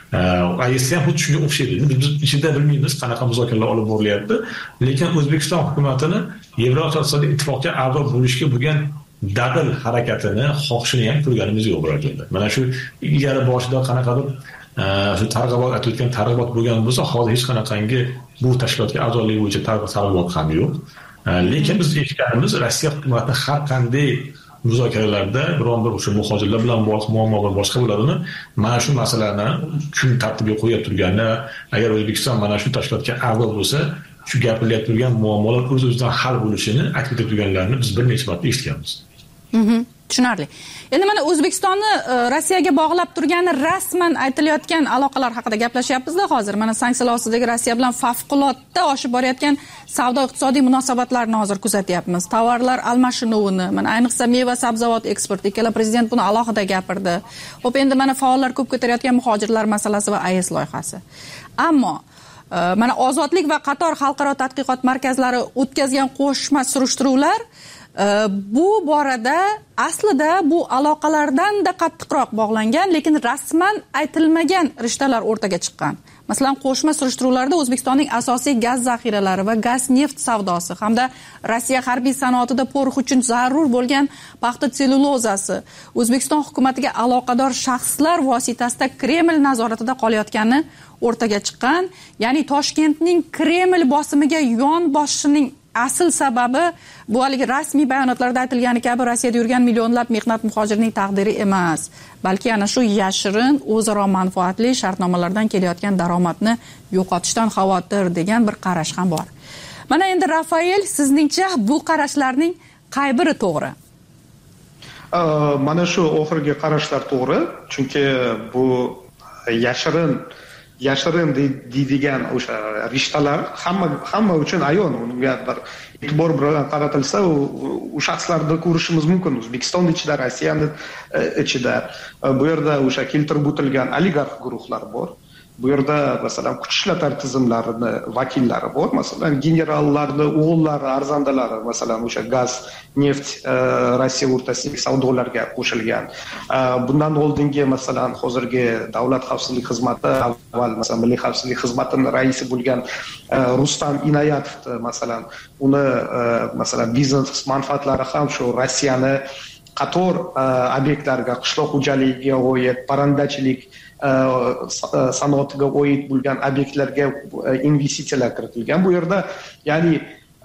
A E S ham xuddi shunga o'xshaydi. Biz ichida bilmaymiz qanaqa muzokaralar olib borilyapti, lekin O'zbekiston hukumatini Yevropa iqtisodiy ittifoqqa a'zo bo'lishga bo'lgan dadil harakatini, xohishini ham ko'rganimiz yo'q birodarlar. Mana shu ilgari boshida qanaqadir shu targ'ibot aytayotgan targ'ibot bo'lgan bo'lsa, hozir hech qanaqangi bu tashkilotga a'zolik bo'yicha targ'ibot ham yo'q. Lekin biz eshitganimiz Rossiya hukumati har qanday muzokaralarda biron bir o'sha muhojirlar bilan bog'liq muammo va boshqa bo'ladimi, mana shu masalani kun tartibiga qo'yib turganda, agar O'zbekiston mana shu tashkilotga a'zo bo'lsa, shu gapirilayotgan turgan muammolar o'z-o'zidan hal bo'lishini aytib turganlarini biz bir necha marta eshitganmiz. Mhm. Tushunarli. Endi mana O'zbekistonni Rossiyaga bog'lab turgani rasman aytilayotgan aloqalar haqida gaplashyapmiz-da hozir. Mana sanksiyalar ostidagi Rossiya bilan favqulodda oshib borayotgan savdo-iqtisodiy munosabatlarni hozir kuzatyapmiz. Tovarlar almashinuvini, mana ayniqsa meva-sabzavot eksporti, ikkala prezident buni alohida gapirdi. Xo'p, endi mana faollar ko'p ko'tarayotgan muhojirlar masalasi va A E S loyihasi. Ammo mana Ozodlik va qator xalqaro tadqiqot markazlari o'tkazgan qo'shma surishtiruvlar bu borada aslida bu aloqalardan-da qattiqroq bog'langan, lekin rasman aytilmagan rishtalar o'rtaga chiqqan. Masalan, qo'shma surishtiruvlarda O'zbekistonning asosiy gaz zaxiralari va gaz neft savdosi hamda Rossiya harbiy sanoatida po'rix uchun zarur bo'lgan paxta tsellyulozasi O'zbekiston hukumatiga aloqador shaxslar vositasida Kreml nazoratida qolayotgani o'rtaga chiqqan. Ya'ni Toshkentning Kreml bosimiga yon bosishining asl sababi bu haligi rasmiy bayonotlarda aytilgani kabi Rossiyada yurgan millionlab mehnat muhojirining taqdiri emas, balki ana shu yashirin o'zaro manfaatli shartnomalardan kelayotgan daromadni yo'qotishdan xavotir degan bir qarash ham bor. Mana endi Rafael, sizningcha bu qarashlarning qay biri to'g'ri? Mana shu oxirgi qarashlar to'g'ri, chunki bu yashirin yashirin deydigan o'sha rishtalar hamma hamma uchun ayon. Unga bir e'tibor bilan qaratilsa, u shaxslarni ko'rishimiz mumkin. O'zbekiston ichida, Rossiyaning ichida bu yerda o'sha keltirib o'tilgan oligarx guruhlar bor. Bu yerda masalan kuch ishlatar tizimlarini vakillari bor, masalan generallarni o'g'illari, arzandalari, masalan o'sha gaz, neft Rossiya o'rtasidagi savdolarga qo'shilgan. Bundan oldingi masalan hozirgi davlat xavfsizlik xizmati, avval masalan milliy xavfsizlik xizmatining raisi bo'lgan Rustam Inoyatovni masalan uni masalan biznes manfaatlari ham shu Rossiyani qator obyektlarga, qishloq xo'jaligiga oid, parrandachilik sanoatiga oid bo'lgan obyektlarga investitsiyalar kiritilgan. Bu yerda ya'ni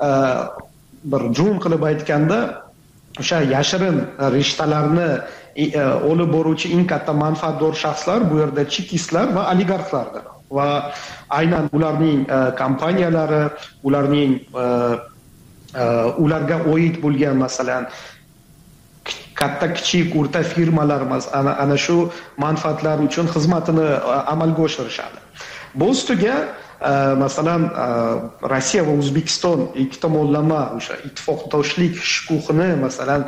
bir jum qilib aytganda o'sha yashirin rishtalarni olib boruvchi eng katta manfaatdor shaxslar bu yerda chekistlar va oligarxlardir. Va aynan ularning kompaniyalari, ularning ularga oid bo'lgan masalan katta kichik o'rta firmalar ana, ana shu manfaatlar uchun xizmatini amalga oshirishadi. Bu ustiga masalan Rossiya va O'zbekiston ikki tomonlama o'sha ittifoqdoshlik shukuhini masalan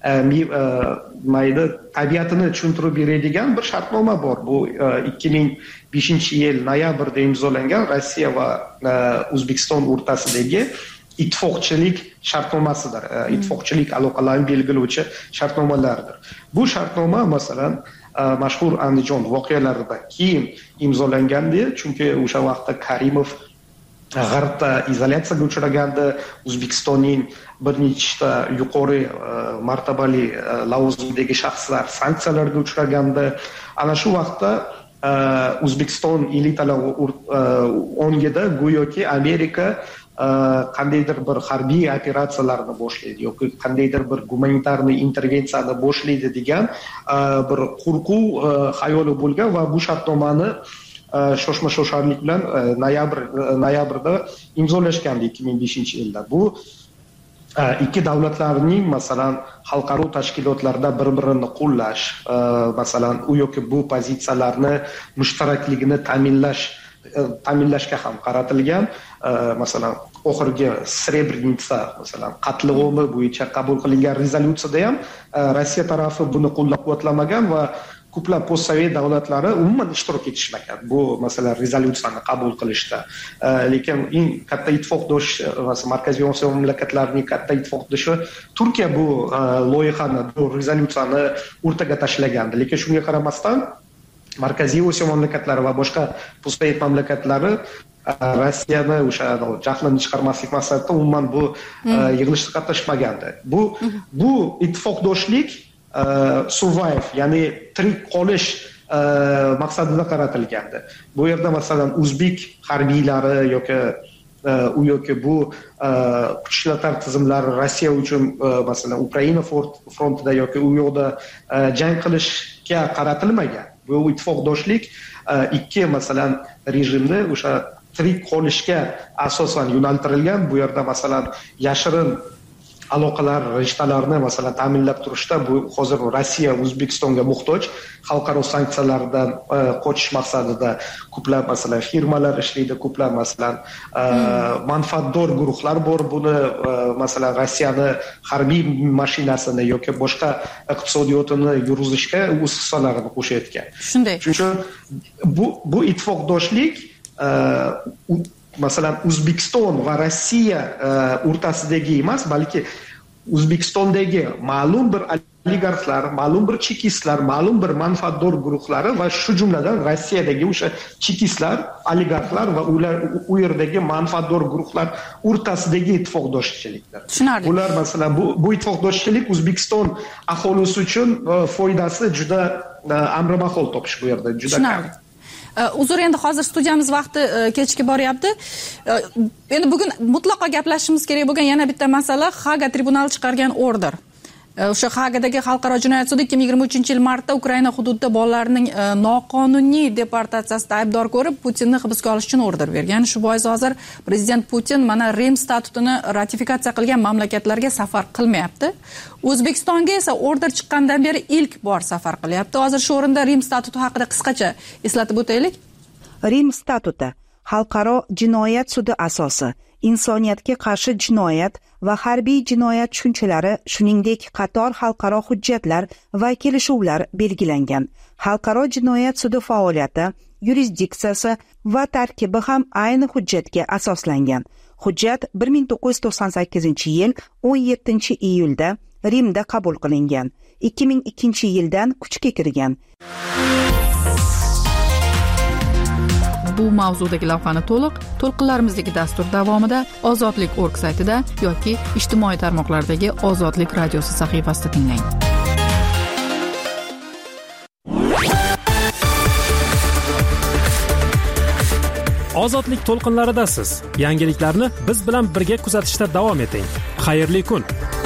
mayda tabiatini tushuntirib beradigan bir shartnoma bor. Bu ikki ming beshinchi yil noyabrda imzolangan Rossiya va O'zbekiston o'rtasidagi ittifoqchilik shartnomasidir. Ittifoqchilik aloqalarini belgilovchi shartnomalardir. Bu shartnoma masalan mashhur Andijon voqealaridan keyin imzolangandi, chunki o'sha vaqtda Karimov G'arbda izolyatsiyaga uchragandi, O'zbekistonning bir nechta yuqori martabali lavozimdagi shaxslar sanksiyalarga uchragandi. Ana shu vaqtda O'zbekiston elitalar o'ngida go'yoki Amerika qandaydir bir harbiy operatsiyalarni boshlaydi yoki qandaydir bir gumanitarniy intervensiyani boshlaydi degan bir qo'rquv xayoli bo'lgan va bu shartnomani shoshma shosharlik bilan noyabr noyabrda imzolashgandi ikki ming beshinchi yilda. Bu ikki davlatlarning masalan xalqaro tashkilotlarda bir-birini qo'llash, masalan u yoki bu pozitsiyalarni mushtarakligini ta'minlash ta'minlashga ham qaratilgan. Masalan oxirgi Srebrenica masalan qatlig'o'mi bo'yicha qabul qilingan rezolyutsiyada ham Rossiya tarafi buni qo'llab-quvvatlamagan va ko'plab postsovet davlatlari umuman ishtirok etishmagan bu masalan rezolyutsiyani qabul qilishda. Lekin eng katta ittifoqdosh Markaziy Osiyo mamlakatlarining katta ittifoqdoshi Turkiya bu loyihani, bu rezolyutsiyani o'rtaga tashlagandi. Lekin shunga qaramasdan Markaziy Osiyo mamlakatlari va boshqa postsovet mamlakatlari Rossiyani o'sha jahlini chiqarmaslik maqsadida umuman bu yig'ilishda qatnashmagandi. Bu bu ittifoqdoshlik survive, ya'ni tirik qolish maqsadida qaratilgandi. Bu yerda masalan o'zbek harbiylari yoki u yoki bu kuch ishlatar tizimlari Rossiya uchun masalan Ukraina frontida yoki u yoqda jang qilishga qaratilmagan. Bu ittifoqdoshlik ikki masalan rejimni o'sha tirik qolishga asosan yo'naltirilgan. Bu yerda masalan yashirin aloqalar, rishtalarni masalan ta'minlab turishda bu hozir Rossiya O'zbekistonga muhtoj. Xalqaro sanksiyalardan qochish maqsadida ko'plab masalan firmalar ishlaydi, ko'plab masalan manfaatdor guruhlar bor. Buni masalan Rossiyani harbiy mashinasini yoki boshqa iqtisodiyotini yurgizishga o'z hissalarini qo'shayotgan. Shunday. Shuning uchun bu bu ittifoqdoshlik masalan O'zbekiston va Rossiya o'rtasidagi emas, balki O'zbekistondagi ma'lum bir oligarxlar, ma'lum bir chekistlar, ma'lum bir manfaatdor guruhlari va shu jumladan Rossiyadagi o'sha chekistlar, oligarxlar va ular u yerdagi manfaatdor guruhlar o'rtasidagi ittifoqdoshchilikdir. Ular masalan bu bu ittifoqdoshchilik O'zbekiston aholisi uchun foydasi juda amrimahol topish bu yerda juda kam. Uzr, endi hozir studiyamiz vaqti kechga boryapti. Endi bugun mutlaqo gaplashishimiz kerak bo'lgan yana bitta masala Haga tribunali chiqargan order. O'sha Hagadagi xalqaro jinoyat sudi ikki ming yigirma uchinchi yil martda Ukraina hududida bolalarning noqonuniy deportatsiyasida aybdor ko'rib Putinni hibsga olish uchun order bergan. Shu bois hozir prezident Putin mana Rim statutini ratifikatsiya qilgan mamlakatlarga safar qilmayapti. O'zbekistonga esa order chiqqandan beri ilk bor safar qilyapti. Hozir shu o'rinda Rim statuti haqida qisqacha eslatib o'taylik. Rim statuti xalqaro jinoyat sudi asosi, insoniyatga qarshi jinoyat va harbiy jinoyat tushunchalari, shuningdek qator xalqaro hujjatlar va kelishuvlar belgilangan. Xalqaro jinoyat sudi faoliyati yurisdiksiyasi va tarkibi ham ayni hujjatga asoslangan. Hujjat bir ming to'qqiz yuz to'qson sakkizinchi yil o'n yettinchi iyulda Rimda qabul qilingan. ikki ming ikkinchi yildan kuchga kirgan. Bu mavzudagi lavhani to'liq to'lqinlarimizdagi dastur davomida ozodlik nokta org saytida yoki ijtimoiy tarmoqlardagi Ozodlik radiosi sahifasida tinglang. Ozodlik to'lqinlaridasiz. Yangiliklarni biz bilan birga kuzatishda davom eting. Xayrli kun.